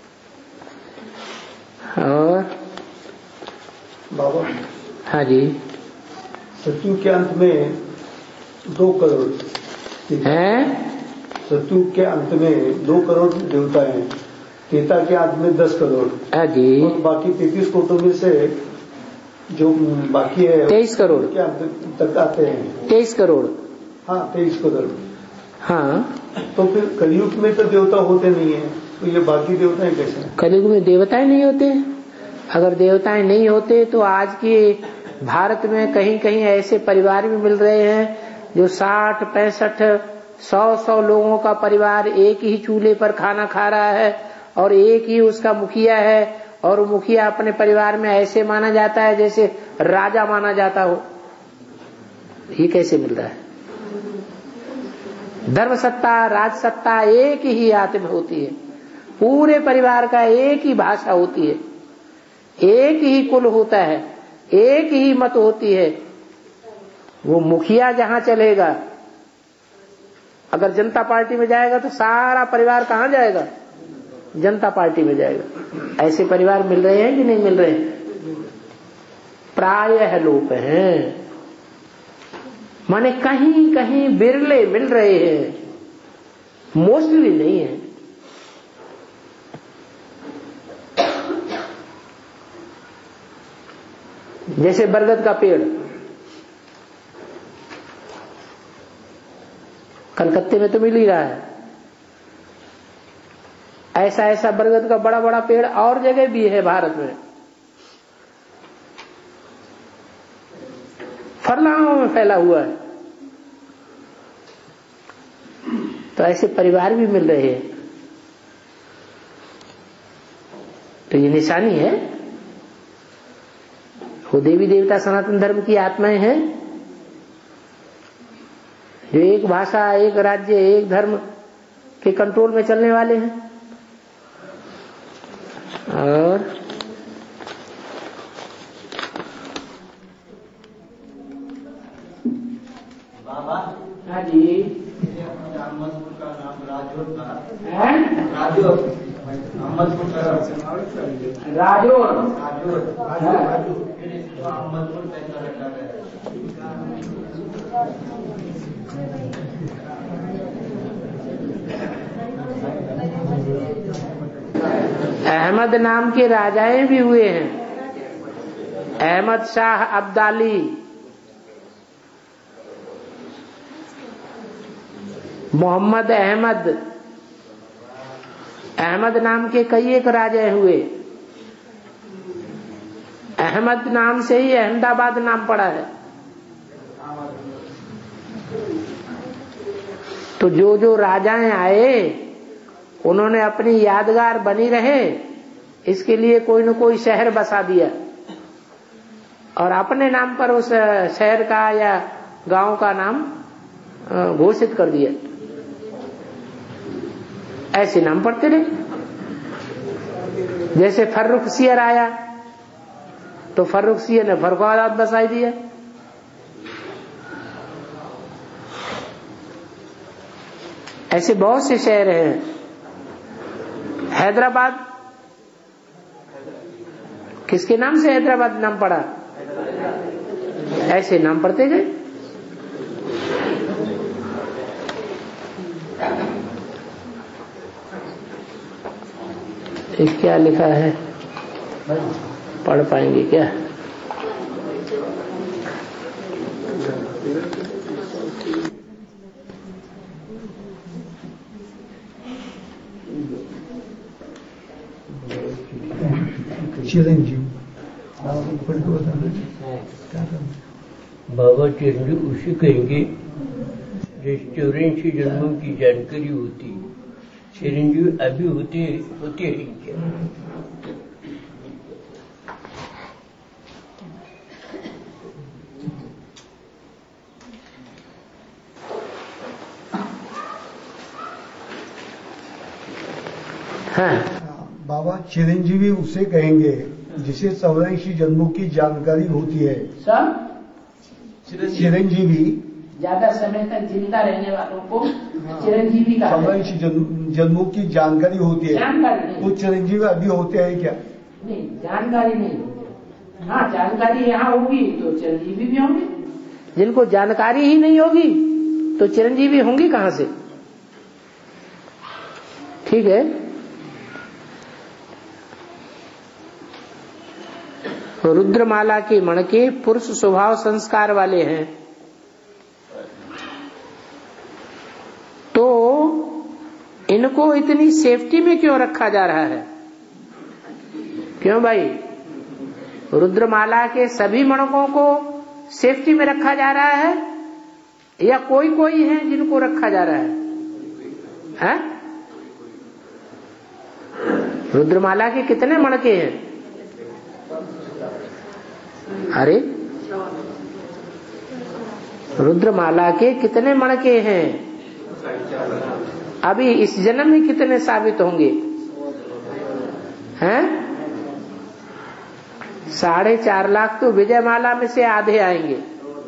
और बाबा, हाँ जी, सतयुग के अंत में 2 करोड़ हैं। सतयुग के अंत में 2 करोड़ देवता हैं, त्रेता के अंत में 10 करोड़। हाँ जी, और बाकी 33 कोटों में से जो बाकी है 23 करोड़ के अंत तक आते हैं। 23 करोड़। हाँ, 23 करोड़। हाँ, तो फिर कलयुग में तो देवता होते नहीं है, तो ये बाकी देवताएं कैसे हैं? कलयुग में देवताएं नहीं होते। अगर देवताएं नहीं होते तो आज के भारत में कहीं कहीं ऐसे परिवार भी मिल रहे हैं जो 60, 65, 100 लोगों का परिवार एक ही चूल्हे पर खाना खा रहा है और एक ही उसका मुखिया है, और मुखिया अपने परिवार में ऐसे माना जाता है जैसे राजा माना जाता हो। ये कैसे मिल रहा है? धर्म सत्ता, राज सत्ता एक ही हाथ में होती है, पूरे परिवार का एक ही भाषा होती है, एक ही कुल होता है, एक ही मत होती है। वो मुखिया जहां चलेगा, अगर जनता पार्टी में जाएगा तो सारा परिवार कहां जाएगा? जनता पार्टी में जाएगा। ऐसे परिवार मिल रहे हैं कि नहीं मिल रहे हैं? प्रायः लोप हैं, माने कहीं कहीं बिरले मिल रहे हैं, मोस्टली नहीं है। जैसे बरगद का पेड़ कलकत्ते में तो मिल ही रहा है, ऐसा ऐसा बरगद का बड़ा बड़ा पेड़ और जगह भी है भारत में, फरलांगों में फैला हुआ है। तो ऐसे परिवार भी मिल रहे हैं। तो ये निशानी है, वो देवी देवता सनातन धर्म की आत्माएं हैं जो एक भाषा, एक राज्य, एक धर्म के कंट्रोल में चलने वाले हैं। और बाबा, हाँ जी, अहमदपुर का नाम राजौर था। राजौर, अहमदपुर का राजौर, अहमदपुर कैसा रखा गया? अहमद नाम के राजाएं भी हुए हैं। अहमद शाह अब्दाली, मोहम्मद अहमद, अहमद नाम के कई एक राजा हुए। अहमद नाम से ही अहमदाबाद नाम पड़ा है। तो जो जो राजाएं आए उन्होंने अपनी यादगार बनी रहे इसके लिए कोई न कोई शहर बसा दिया और अपने नाम पर उस शहर का या गांव का नाम घोषित कर दिया, ऐसे नाम पड़ते रहे। जैसे फर्रुखसियर आया तो फर्रुखसियर ने फर्रुखाबाद बसाई दिया। ऐसे बहुत से शहर हैं। हैदराबाद किसके नाम से हैदराबाद नाम पड़ा? ऐसे नाम पड़ते गए। एक क्या लिखा है, पढ़ पाएंगे क्या? चिरंजीव बाबा चिरंजीव उसे कहेंगे जिस 84 जन्मों की जानकारी होती। चिरंजीव अभी होते हैं क्या? बाबा चिरंजीवी उसे कहेंगे जिसे 84 जन्मों की जानकारी होती है। चिरंजीवी ज्यादा समय तक जिंदा रहने वालों को चिरंजीवी का 84 जन्मों की जानकारी होती है। तो चिरंजीवी अभी होते हैं क्या? नहीं, जानकारी नहीं। हाँ, जानकारी यहाँ होगी तो चिरंजीवी भी होंगे। जिनको जानकारी ही नहीं होगी तो चिरंजीवी होंगी कहाँ से? ठीक है। रुद्रमाला के मणके पुरुष स्वभाव संस्कार वाले हैं, तो इनको इतनी सेफ्टी में क्यों रखा जा रहा है? क्यों भाई? रुद्रमाला के सभी मणकों को सेफ्टी में रखा जा रहा है या कोई कोई है जिनको रखा जा रहा है? रुद्रमाला के कितने मणके हैं? अरे रुद्रमाला के कितने मणके हैं? अभी इस जन्म में कितने साबित होंगे? हैं? 4.5 लाख तो विजयमाला में से आधे आएंगे।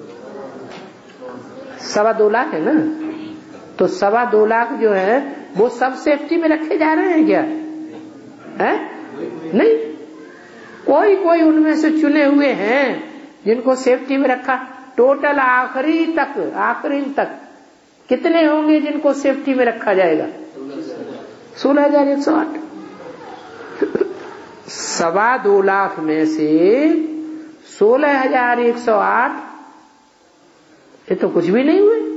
2.25 लाख है ना, तो 2.25 लाख जो है वो सब सेफ्टी में रखे जा रहे हैं क्या? हैं? नहीं, कोई कोई उनमें से चुने हुए हैं जिनको सेफ्टी में रखा। टोटल आखिरी तक कितने होंगे जिनको सेफ्टी में रखा जाएगा? 16,108। 2.25 लाख में से 16,108 ये तो कुछ भी नहीं हुए।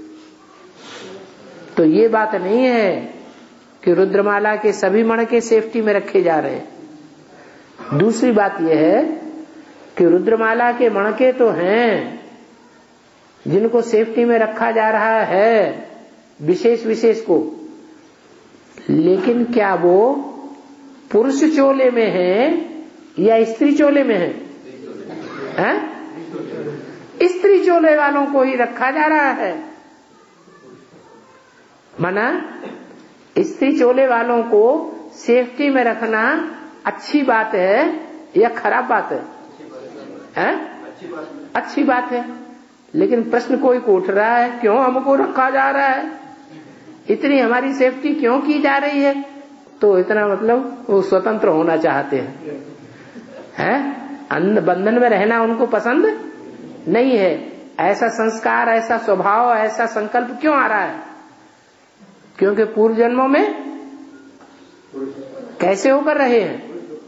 तो ये बात नहीं है कि रुद्रमाला के सभी मणके सेफ्टी में रखे जा रहे हैं। दूसरी बात यह है कि रुद्रमाला के मणके तो हैं जिनको सेफ्टी में रखा जा रहा है, विशेष को, लेकिन क्या वो पुरुष चोले में है या स्त्री चोले में है? स्त्री चोले वालों को ही रखा जा रहा है। माना स्त्री चोले वालों को सेफ्टी में रखना अच्छी बात है या खराब बात है? अच्छी बात है। लेकिन प्रश्न कोई को उठ रहा है, क्यों हमको रखा जा रहा है? इतनी हमारी सेफ्टी क्यों की जा रही है? तो इतना मतलब वो स्वतंत्र होना चाहते हैं। अन्न बंधन में रहना उनको पसंद नहीं है। ऐसा संस्कार, ऐसा स्वभाव, ऐसा संकल्प क्यों आ रहा है? क्योंकि पूर्व जन्मों में कैसे होकर रहे हैं?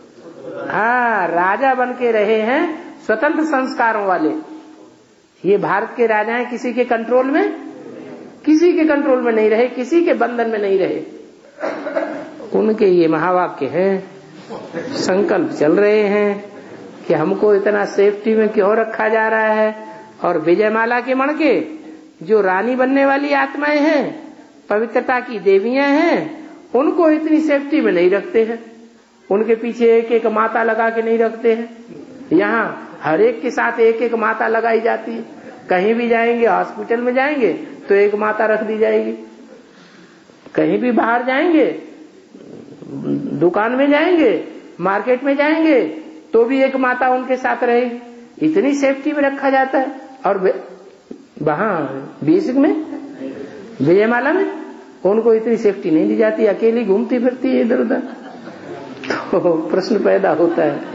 राजा बन के रहे हैं, स्वतंत्र संस्कारों वाले। ये भारत के राजा हैं, किसी के कंट्रोल में नहीं रहे, किसी के बंधन में नहीं रहे। उनके ये महावाक्य हैं, संकल्प चल रहे हैं कि हमको इतना सेफ्टी में क्यों रखा जा रहा है। और विजयमाला के मणके जो रानी बनने वाली आत्माएं हैं, पवित्रता की देवियां हैं, उनको इतनी सेफ्टी में नहीं रखते हैं। उनके पीछे एक एक माता लगा के नहीं रखते हैं। यहाँ हर एक के साथ एक एक माता लगाई जाती है। कहीं भी जाएंगे, हॉस्पिटल में जाएंगे तो एक माता रख दी जाएगी, कहीं भी बाहर जाएंगे, दुकान में जाएंगे, मार्केट में जाएंगे तो भी एक माता उनके साथ रहेगी। इतनी सेफ्टी में रखा जाता है। और वहां बेसिक में विजयमाला में उनको इतनी सेफ्टी नहीं दी जाती, अकेली घूमती फिरती है इधर उधर। तो प्रश्न पैदा होता है।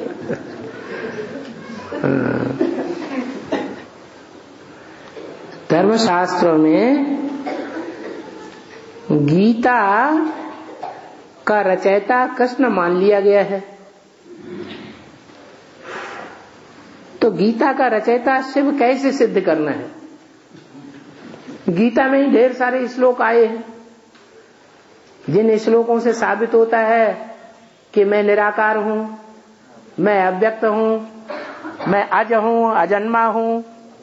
धर्मशास्त्रों में गीता का रचयिता कृष्ण मान लिया गया है। तो गीता का रचयिता शिव कैसे सिद्ध करना है? गीता में ही ढेर सारे श्लोक आए हैं, जिन श्लोकों से साबित होता है कि मैं निराकार हूं, मैं अव्यक्त हूं, मैं अज हूं, अजन्मा हूं।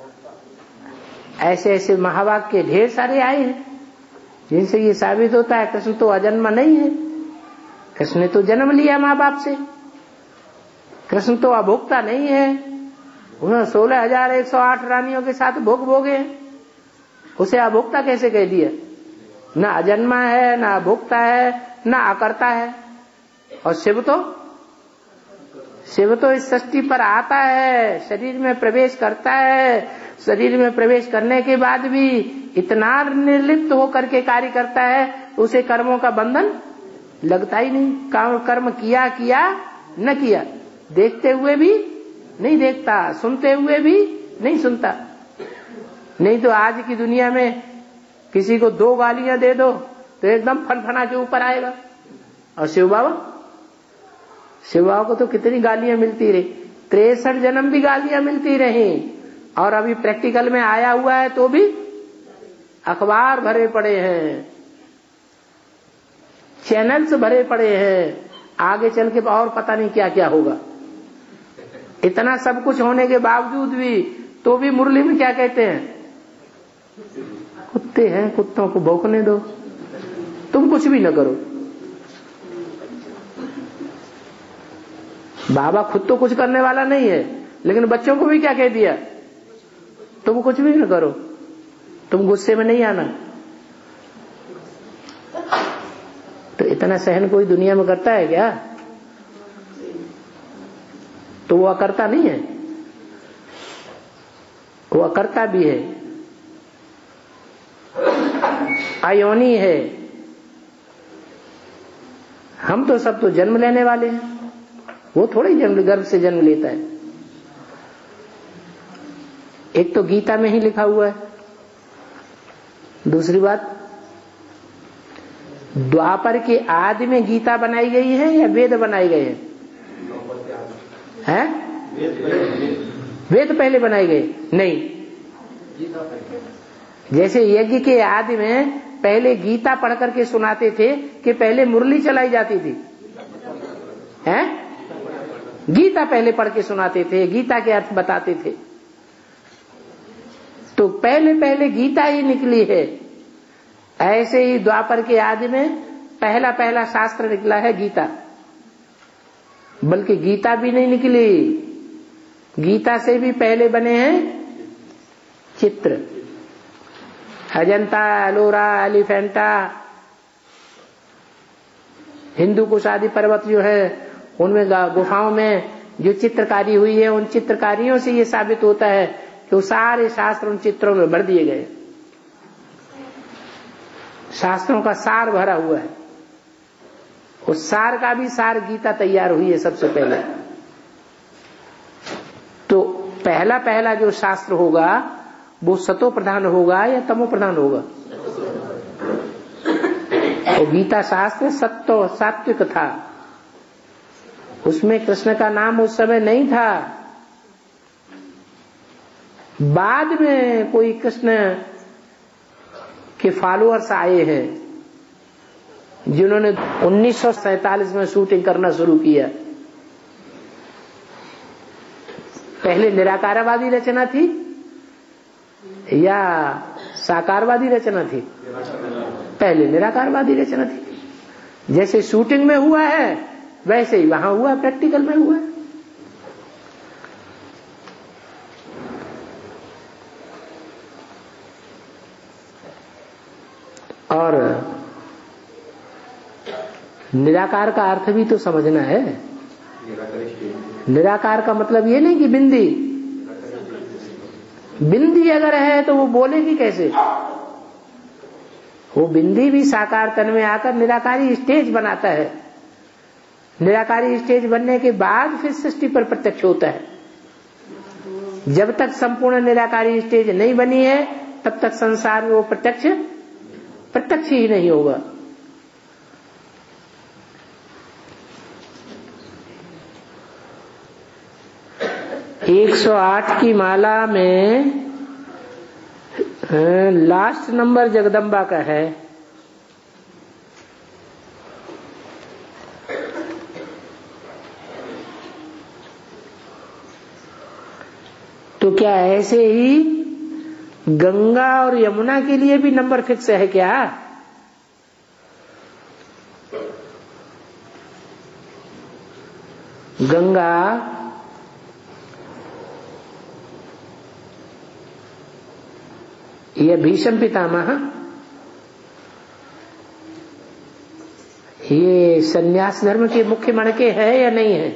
ऐसे ऐसे महावाक्य ढेर सारे आए हैं जिनसे ये साबित होता है कृष्ण तो अजन्मा नहीं है, कृष्ण ने तो जन्म लिया माँ बाप से, कृष्ण तो अभोक्ता नहीं है, उन्होंने 16,108 रानियों के साथ भोग भोगे, उसे अभोक्ता कैसे कह दिया? ना अजन्मा है, ना अभोक्ता है, ना अकर्ता है। और शिव तो इस सृष्टि पर आता है, शरीर में प्रवेश करता है, शरीर में प्रवेश करने के बाद भी इतना निर्लिप्त होकर के कार्य करता है, उसे कर्मों का बंधन लगता ही नहीं। कर्म किया न किया, देखते हुए भी नहीं देखता, सुनते हुए भी नहीं सुनता। नहीं तो आज की दुनिया में किसी को 2 गालियां दे दो तो एकदम फनफना के ऊपर आएगा। और शिव बाबा को तो कितनी गालियां मिलती रही, 63 जन्म भी गालियां मिलती रही। और अभी प्रैक्टिकल में आया हुआ है तो भी अखबार भरे पड़े हैं, चैनल्स भरे पड़े हैं, आगे चल के और पता नहीं क्या क्या होगा। इतना सब कुछ होने के बावजूद भी तो भी मुरली में क्या कहते हैं? कुत्ते हैं, कुत्तों को भौंकने दो, तुम कुछ भी न करो। बाबा खुद तो कुछ करने वाला नहीं है, लेकिन बच्चों को भी क्या कह दिया? तुम कुछ भी न करो, तुम गुस्से में नहीं आना। तो इतना सहन कोई दुनिया में करता है क्या? तो वो अकर्ता नहीं है, वो अकर्ता भी है, अयोनी है। हम तो सब तो जन्म लेने वाले हैं, वो थोड़ा ही गर्भ से जन्म लेता है। एक तो गीता में ही लिखा हुआ है, दूसरी बात द्वापर के आदि में गीता बनाई गई है या वेद बनाए गए हैं? वेद पहले बनाए गए नहीं। जैसे यज्ञ के आदि में पहले गीता पढ़ करके सुनाते थे कि पहले मुरली चलाई जाती थी, हैं? गीता पहले पढ़ के सुनाते थे, गीता के अर्थ बताते थे। तो पहले गीता ही निकली है। ऐसे ही द्वापर के आदि में पहला शास्त्र निकला है गीता। बल्कि गीता भी नहीं निकली, गीता से भी पहले बने हैं चित्र। अजंता, एलोरा, एलिफेंटा, हिंदू कुश आदि पर्वत जो है उनमें गुफाओं में जो चित्रकारी हुई है, उन चित्रकारियों से ये साबित होता है कि वो सारे शास्त्र उन चित्रों में भर दिए गए। शास्त्रों का सार भरा हुआ है, उस सार का भी सार गीता तैयार हुई है सबसे पहले। तो पहला जो शास्त्र होगा वो सतो प्रधान होगा या तमो प्रधान होगा? तो गीता शास्त्र सात्विक था, उसमें कृष्ण का नाम उस समय नहीं था। बाद में कोई कृष्ण के फॉलोअर्स आए हैं जिन्होंने 1947 में शूटिंग करना शुरू किया। पहले निराकारवादी रचना थी या साकारवादी रचना थी? पहले निराकारवादी रचना थी। जैसे शूटिंग में हुआ है वैसे ही वहां हुआ, प्रैक्टिकल में हुआ। और निराकार का अर्थ भी तो समझना है। निराकार का मतलब ये नहीं कि बिंदी, बिंदी अगर है तो वो बोलेगी कैसे? वो बिंदी भी साकार तन में आकर निराकारी स्टेज बनाता है। निराकारी स्टेज बनने के बाद फिर सृष्टि पर प्रत्यक्ष होता है। जब तक संपूर्ण निराकारी स्टेज नहीं बनी है तब तक संसार में वो प्रत्यक्ष ही नहीं होगा। एक 108 की माला में लास्ट नंबर जगदम्बा का है। तो क्या ऐसे ही गंगा और यमुना के लिए भी नंबर फिक्स है क्या? गंगा ये भीष्म पितामह, ये सन्यास धर्म के मुख्य मणके है या नहीं है?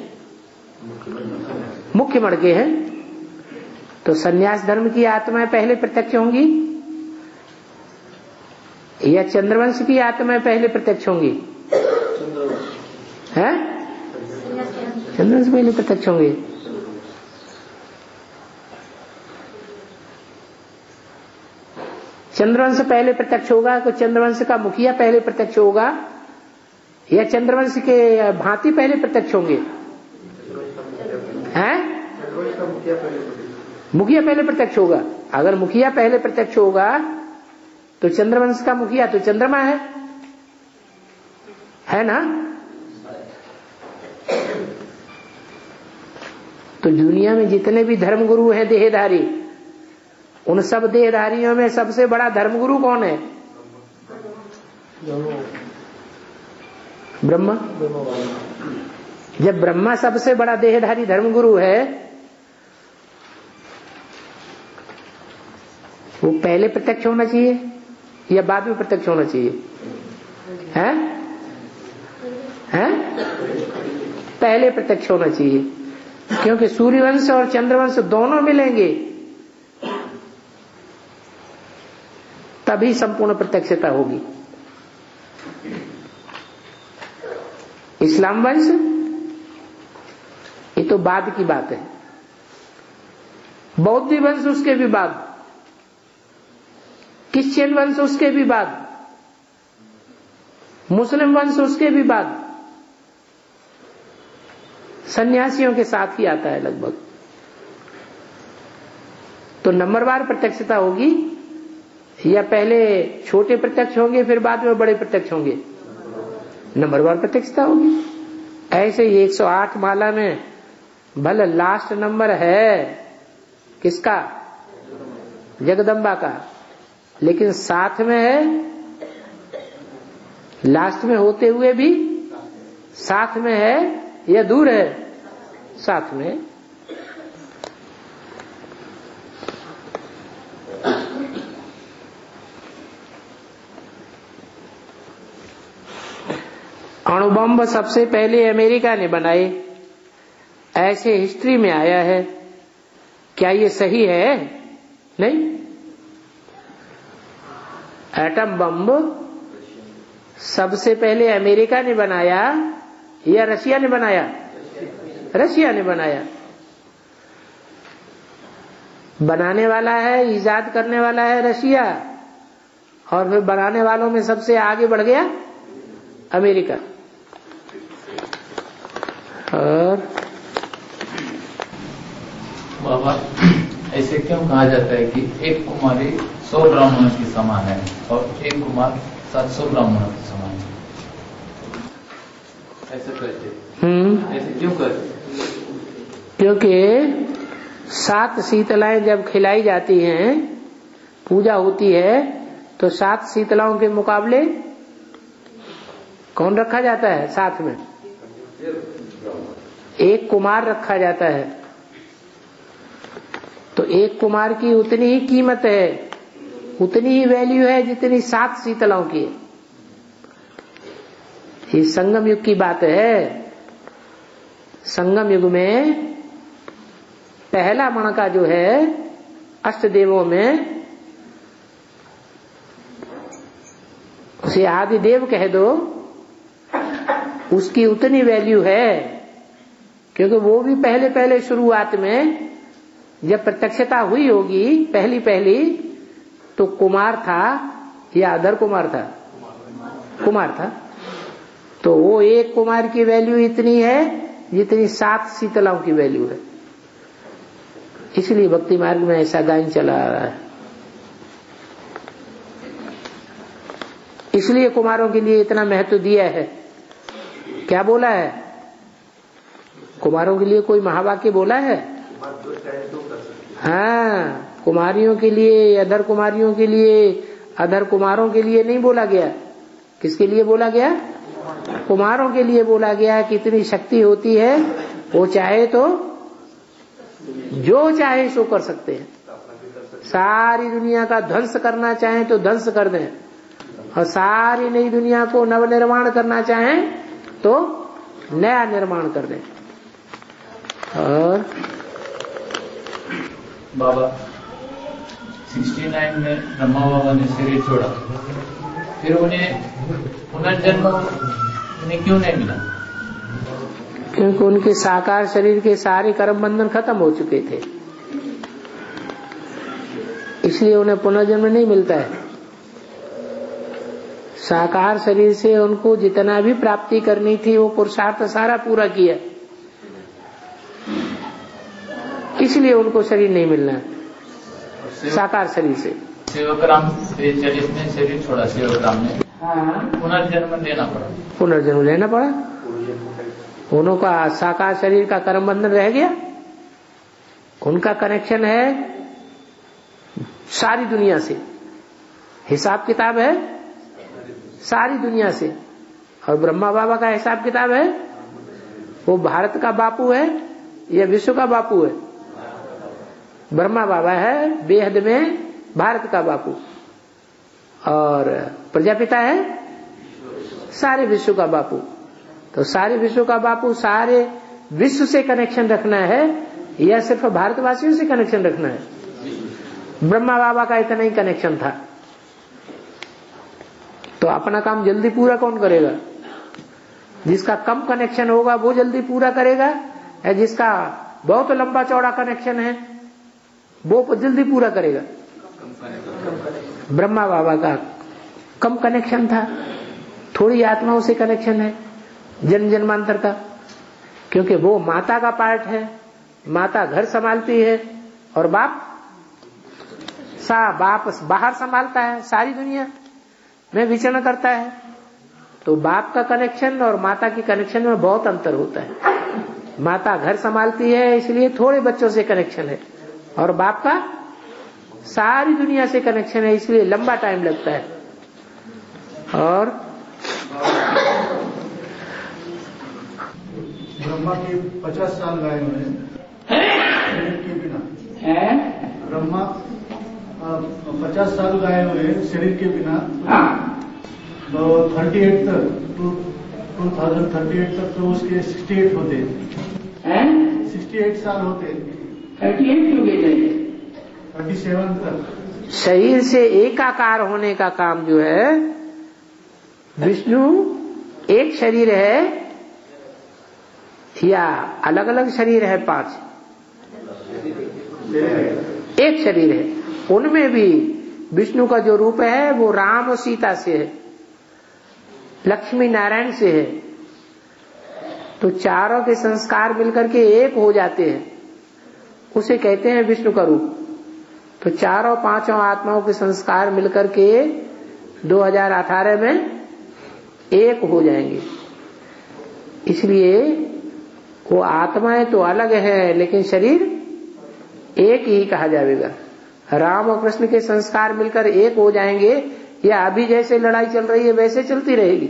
मुख्य मणके हैं। तो सन्यास धर्म की आत्माएं पहले प्रत्यक्ष होंगी या चंद्रवंश की आत्माएं पहले प्रत्यक्ष होंगी? हैं? चंद्रवंश पहले प्रत्यक्ष होंगे। चंद्रवंश पहले प्रत्यक्ष होगा तो चंद्रवंश का मुखिया पहले प्रत्यक्ष होगा या चंद्रवंश के भांति पहले प्रत्यक्ष होंगे? हैं? मुखिया पहले प्रत्यक्ष होगा। अगर मुखिया पहले प्रत्यक्ष होगा तो चंद्रवंश का मुखिया तो चंद्रमा है ना? तो दुनिया में जितने भी धर्मगुरु हैं देहधारी, उन सब देहधारियों में सबसे बड़ा धर्मगुरु कौन है? ब्रह्मा। जब ब्रह्मा सबसे बड़ा देहधारी धर्मगुरु है, वो पहले प्रत्यक्ष होना चाहिए या बाद में प्रत्यक्ष होना चाहिए? हैं? पहले प्रत्यक्ष होना चाहिए, क्योंकि सूर्यवंश और चंद्रवंश दोनों मिलेंगे तभी संपूर्ण प्रत्यक्षता होगी। इस्लाम वंश ये तो बाद की बात है, बौद्ध वंश उसके भी बाद, क्रिश्चियन वंश उसके भी बाद, मुस्लिम वंश उसके भी बाद, सन्यासियों के साथ ही आता है लगभग। तो नंबरवार प्रत्यक्षता होगी या पहले छोटे प्रत्यक्ष होंगे फिर बाद में बड़े प्रत्यक्ष होंगे? नंबरवार प्रत्यक्षता होगी। ऐसे ही 108 माला में भले लास्ट नंबर है किसका? जगदम्बा का, लेकिन साथ में है, लास्ट में होते हुए भी साथ में है या दूर है? साथ में। अणुबम सबसे पहले अमेरिका ने बनाए, ऐसे हिस्ट्री में आया है। क्या ये सही है? नहीं। एटम बम सबसे पहले अमेरिका ने बनाया या रशिया ने बनाया? रशिया ने बनाया। बनाने वाला है, इजाद करने वाला है रशिया, और फिर बनाने वालों में सबसे आगे बढ़ गया अमेरिका। और बाबा ऐसे क्यों कहा जाता है कि एक कुमारी 100 ब्राह्मणों की समान है और एक कुमार 700 ब्राह्मणों की समान है? ऐसे कहते, ऐसे क्यों कहते? क्योंकि 7 शीतलाएं जब खिलाई जाती हैं, पूजा होती है, तो 7 शीतलाओं के मुकाबले कौन रखा जाता है साथ में? एक कुमार रखा जाता है। तो एक कुमार की उतनी ही कीमत है उतनी ही वैल्यू है जितनी 7 शीतलाओं की है। ये संगम युग की बात है। संगम युग में पहला मण का जो है अष्ट देवों में, उसे आदि देव कह दो, उसकी उतनी वैल्यू है, क्योंकि वो भी पहले पहले शुरुआत में जब प्रत्यक्षता हुई होगी पहली तो कुमार था या अधर कुमार था? कुमार था। तो वो एक कुमार की वैल्यू इतनी है जितनी 7 शीतलाओं की वैल्यू है। इसलिए भक्ति मार्ग में ऐसा गायन चला आ रहा है। इसलिए कुमारों के लिए इतना महत्व दिया है। क्या बोला है? कुमारों के लिए कोई महावाक्य बोला है? हाँ, कुमारियों के लिए, अधर कुमारियों के लिए, अधर कुमारों के लिए नहीं बोला गया। किसके लिए बोला गया? कुमारों के लिए बोला गया कि इतनी शक्ति होती है, वो चाहे तो जो चाहे सो कर सकते हैं। सारी दुनिया का ध्वंस करना चाहे तो ध्वंस कर दें, और सारी नई दुनिया को नवनिर्माण करना चाहें तो नया निर्माण कर दें। और बाबा 69 में ब्रह्मा बाबा ने शरीर छोड़ा, फिर उन्हें पुनर्जन्म उन्हें क्यों नहीं मिला? क्योंकि उनके साकार शरीर के सारे कर्म बंधन खत्म हो चुके थे, इसलिए उन्हें पुनर्जन्म नहीं मिलता है। साकार शरीर से उनको जितना भी प्राप्ति करनी थी वो पुरुषार्थ सारा पूरा किया, इसलिए उनको शरीर नहीं मिलना है साकार शरीर से। सेवकराम से 40 में शरीर छोड़ा, सेवकराम ने पुनर्जन्म लेना पड़ा। पुनर्जन्म लेना पड़ा। उनका साकार शरीर का कर्म बंधन रह गया। उनका कनेक्शन है सारी दुनिया से, हिसाब किताब है सारी दुनिया से। और ब्रह्मा बाबा का हिसाब किताब है, वो भारत का बापू है या विश्व का बापू है? ब्रह्मा बाबा है बेहद में भारत का बापू, और प्रजापिता है सारे विश्व का बापू। तो सारे विश्व का बापू सारे विश्व से कनेक्शन रखना है या सिर्फ भारतवासियों से कनेक्शन रखना है? ब्रह्मा बाबा का इतना ही कनेक्शन था। तो अपना काम जल्दी पूरा कौन करेगा? जिसका कम कनेक्शन होगा वो जल्दी पूरा करेगा, या जिसका बहुत लंबा चौड़ा कनेक्शन है वो जल्दी पूरा करेगा? ब्रह्मा बाबा का कम कनेक्शन था, थोड़ी आत्माओं से कनेक्शन है जन्म जन्मांतर का, क्योंकि वो माता का पार्ट है। माता घर संभालती है और बाप बाहर संभालता है, सारी दुनिया में विचरण करता है। तो बाप का कनेक्शन और माता के कनेक्शन में बहुत अंतर होता है। माता घर संभालती है इसलिए थोड़े बच्चों से कनेक्शन है, और बाप का सारी दुनिया से कनेक्शन है इसलिए लंबा टाइम लगता है। और ब्रह्मा के 50 साल गए हुए शरीर के बिना। ब्रह्मा 50 साल गए हुए शरीर के बिना। तो 38 तक 2038 तक तो उसके 68 होते, 68 साल होते। 38 क्यों गए? 37 तक। शरीर से एकाकार होने का काम जो है, विष्णु एक शरीर है या अलग अलग शरीर है? 5 एक शरीर है। उनमें भी विष्णु का जो रूप है वो राम और सीता से है, लक्ष्मी नारायण से है। तो चारों के संस्कार मिलकर के एक हो जाते हैं, उसे कहते हैं विष्णु का रूप। तो चारों 5 आत्माओं के संस्कार मिलकर के 2018 में एक हो जाएंगे। इसलिए वो आत्माएं तो अलग है लेकिन शरीर एक ही कहा जाएगा। राम और कृष्ण के संस्कार मिलकर एक हो जाएंगे, या अभी जैसे लड़ाई चल रही है वैसे चलती रहेगी?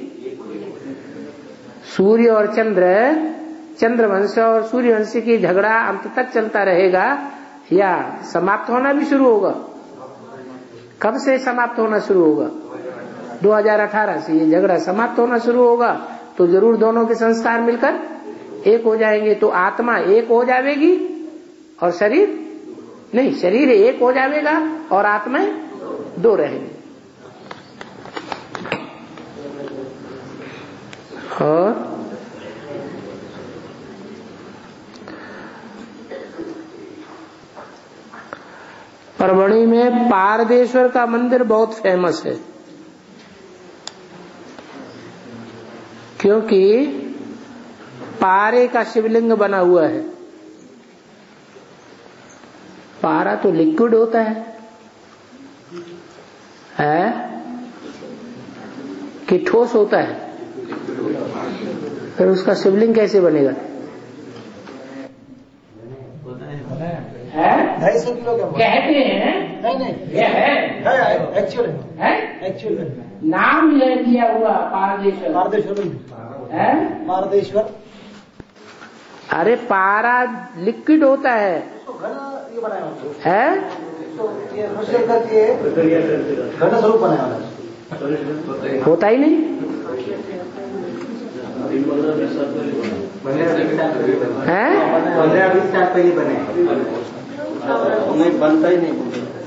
सूर्य और चंद्रवंश और सूर्यवंश की झगड़ा अंत तक चलता रहेगा या समाप्त होना भी शुरू होगा? कब से समाप्त होना शुरू होगा? 2018 से ये झगड़ा समाप्त होना शुरू होगा तो जरूर दोनों के संस्कार मिलकर एक हो जाएंगे। तो आत्मा एक हो जाएगी और शरीर नहीं, शरीर एक हो जाएगा और आत्मा दो रहेंगे। और परभणी में पारदेश्वर का मंदिर बहुत फेमस है, क्योंकि पारे का शिवलिंग बना हुआ है। पारा तो लिक्विड होता है कि ठोस होता है? फिर उसका शिवलिंग कैसे बनेगा? 250 किलो का कहते हैं नहीं ये है एक्चुअल नाम ले लिया हुआ पारदेश्वर है। पारदेश्वर अरे पारा लिक्विड होता है ये बनाया है? ये घन स्वरूप बनाया होता ही नहीं है? 15-20 साल पहले बने नहीं, बनता ही नहीं।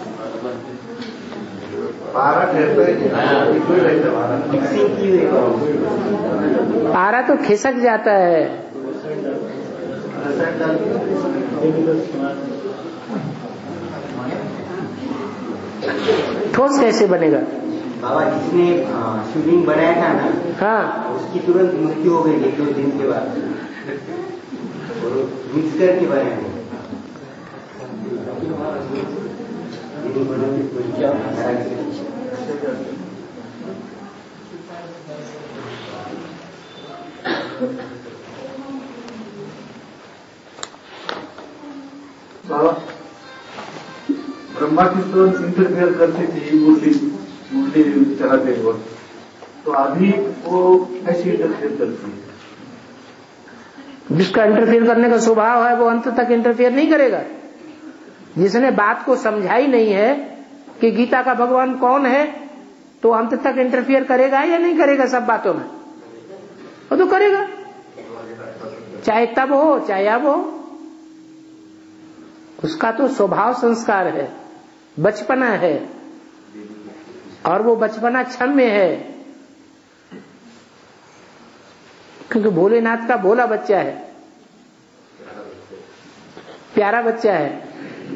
पारा तो खिसक जाता है। ठोस कैसे बनेगा? बाबा जिसने शिवलिंग बनाया था ना, हाँ, उसकी तुरंत मृत्यु हो गई 1-2 दिन के बाद। मिक्स करके बनाया ब्रह्मा की तो इंटरफेयर करती थी मुरली चलाते वक्त, तो अभी वो कैसे इंटरफेयर करती है? जिसका इंटरफेयर करने का स्वभाव है वो अंत तक इंटरफेयर नहीं करेगा। जिसने बात को समझाई नहीं है कि गीता का भगवान कौन है, तो अंत तक इंटरफेयर करेगा या नहीं करेगा? सब बातों में वो तो करेगा, चाहे तब हो चाहे अब हो। उसका तो स्वभाव संस्कार है, बचपना है, और वो बचपना क्षम्य है, क्योंकि भोलेनाथ का भोला बच्चा है, प्यारा बच्चा है।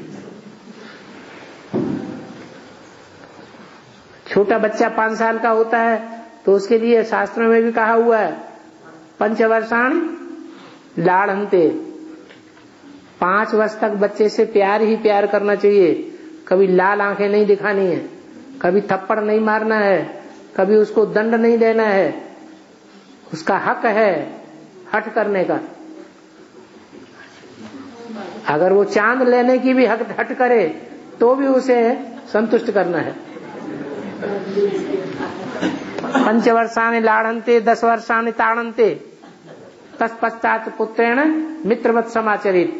छोटा बच्चा 5 साल का होता है तो उसके लिए शास्त्रों में भी कहा हुआ है पंचवर्षाणि लाढ़न्ते, 5 वर्ष तक बच्चे से प्यार ही प्यार करना चाहिए। कभी लाल आंखें नहीं दिखानी है, कभी थप्पड़ नहीं मारना है, कभी उसको दंड नहीं देना है। उसका हक है हट करने का। अगर वो चांद लेने की भी हट करे तो भी उसे संतुष्ट करना है। 5 वर्षाणि लाढ़न्ते 10 वर्षाणि ताड़न्ते तत्पश्चात पुत्रेण मित्रवत समाचरित।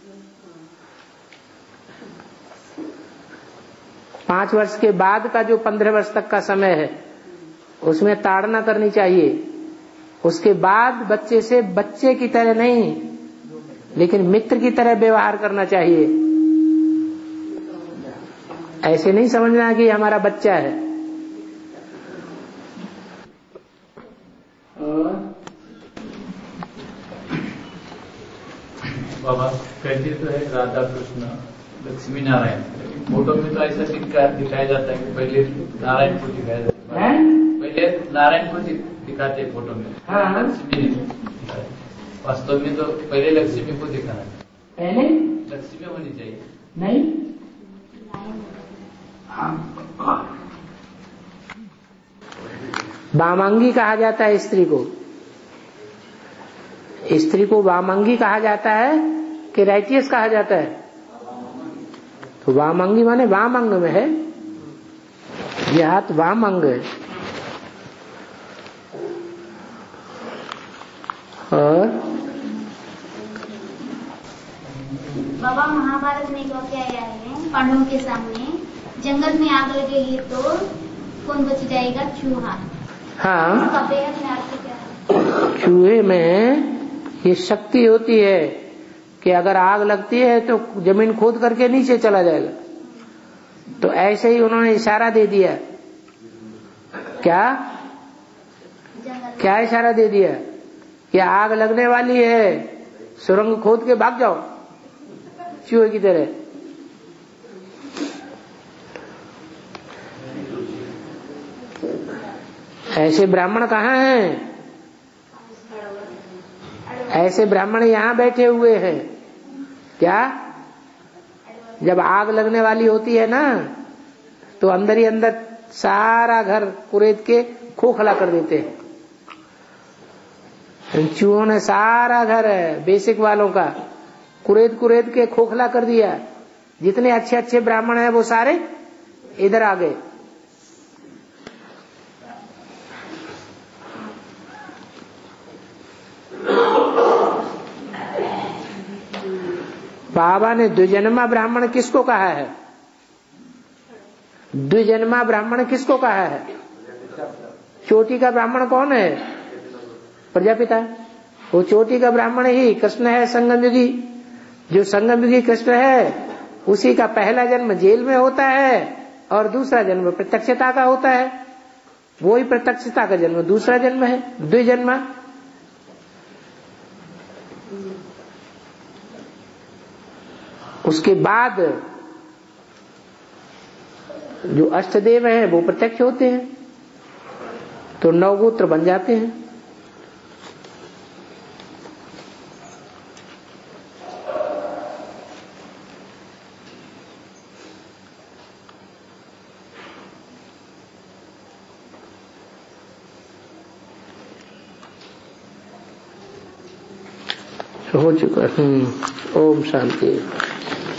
5 वर्ष के बाद का जो 15 वर्ष तक का समय है उसमें ताड़ना करनी चाहिए। उसके बाद बच्चे से बच्चे की तरह नहीं लेकिन मित्र की तरह व्यवहार करना चाहिए। ऐसे नहीं समझना कि हमारा बच्चा है। बाबा कहते तो है राधा कृष्ण लक्ष्मी नारायण, लेकिन फोटो में तो ऐसा दिखाया जाता है कि पहले नारायण को दिखाया जाता है, पहले नारायण को दिखाते फोटो में, लक्ष्मी दिखाते। वास्तव में तो पहले लक्ष्मी को दिखाना है, पहले लक्ष्मी होनी चाहिए। नहीं, वामांगी कहा जाता है स्त्री को। स्त्री को वामांगी कहा जाता है कि राइटियस कहा जाता है? तो वामांगी माने वाम अंग में है, यह हाथ वाम अंग है। और बाबा महाभारत में एक वाक्य आया है पांडवों के सामने, जंगल में आग लगेगी तो कौन बच जाएगा? चूहा। हाँ, उसका बेहद में अर्थ क्या है? चूहे में ये शक्ति होती है कि अगर आग लगती है तो जमीन खोद करके नीचे चला जाएगा। तो ऐसे ही उन्होंने इशारा दे दिया। क्या इशारा दे दिया कि आग लगने वाली है, सुरंग खोद के भाग जाओ चूहे की तरह। ऐसे ब्राह्मण कहाँ हैं? ऐसे ब्राह्मण यहाँ बैठे हुए हैं। क्या? जब आग लगने वाली होती है ना तो अंदर ही अंदर सारा घर कुरेद के खोखला कर देते हैं। चूहों ने सारा घर बेसिक वालों का कुरेद कुरेद के खोखला कर दिया। जितने अच्छे अच्छे ब्राह्मण हैं वो सारे इधर आ गए। बाबा ने द्विजन्मा ब्राह्मण किसको कहा है? द्विजन्मा ब्राह्मण किसको कहा है? चोटी का ब्राह्मण कौन है? प्रजापिता। वो चोटी का ब्राह्मण ही कृष्ण है, संगमयुगी। जो संगमयुगी कृष्ण है उसी का पहला जन्म जेल में होता है और दूसरा जन्म प्रत्यक्षता का होता है। वो ही प्रत्यक्षता का जन्म दूसरा जन्म है, द्विजन्मा। उसके बाद जो अष्टदेव हैं वो प्रत्यक्ष होते हैं तो नवगोत्र बन जाते हैं। हो चुका। ओम शांति।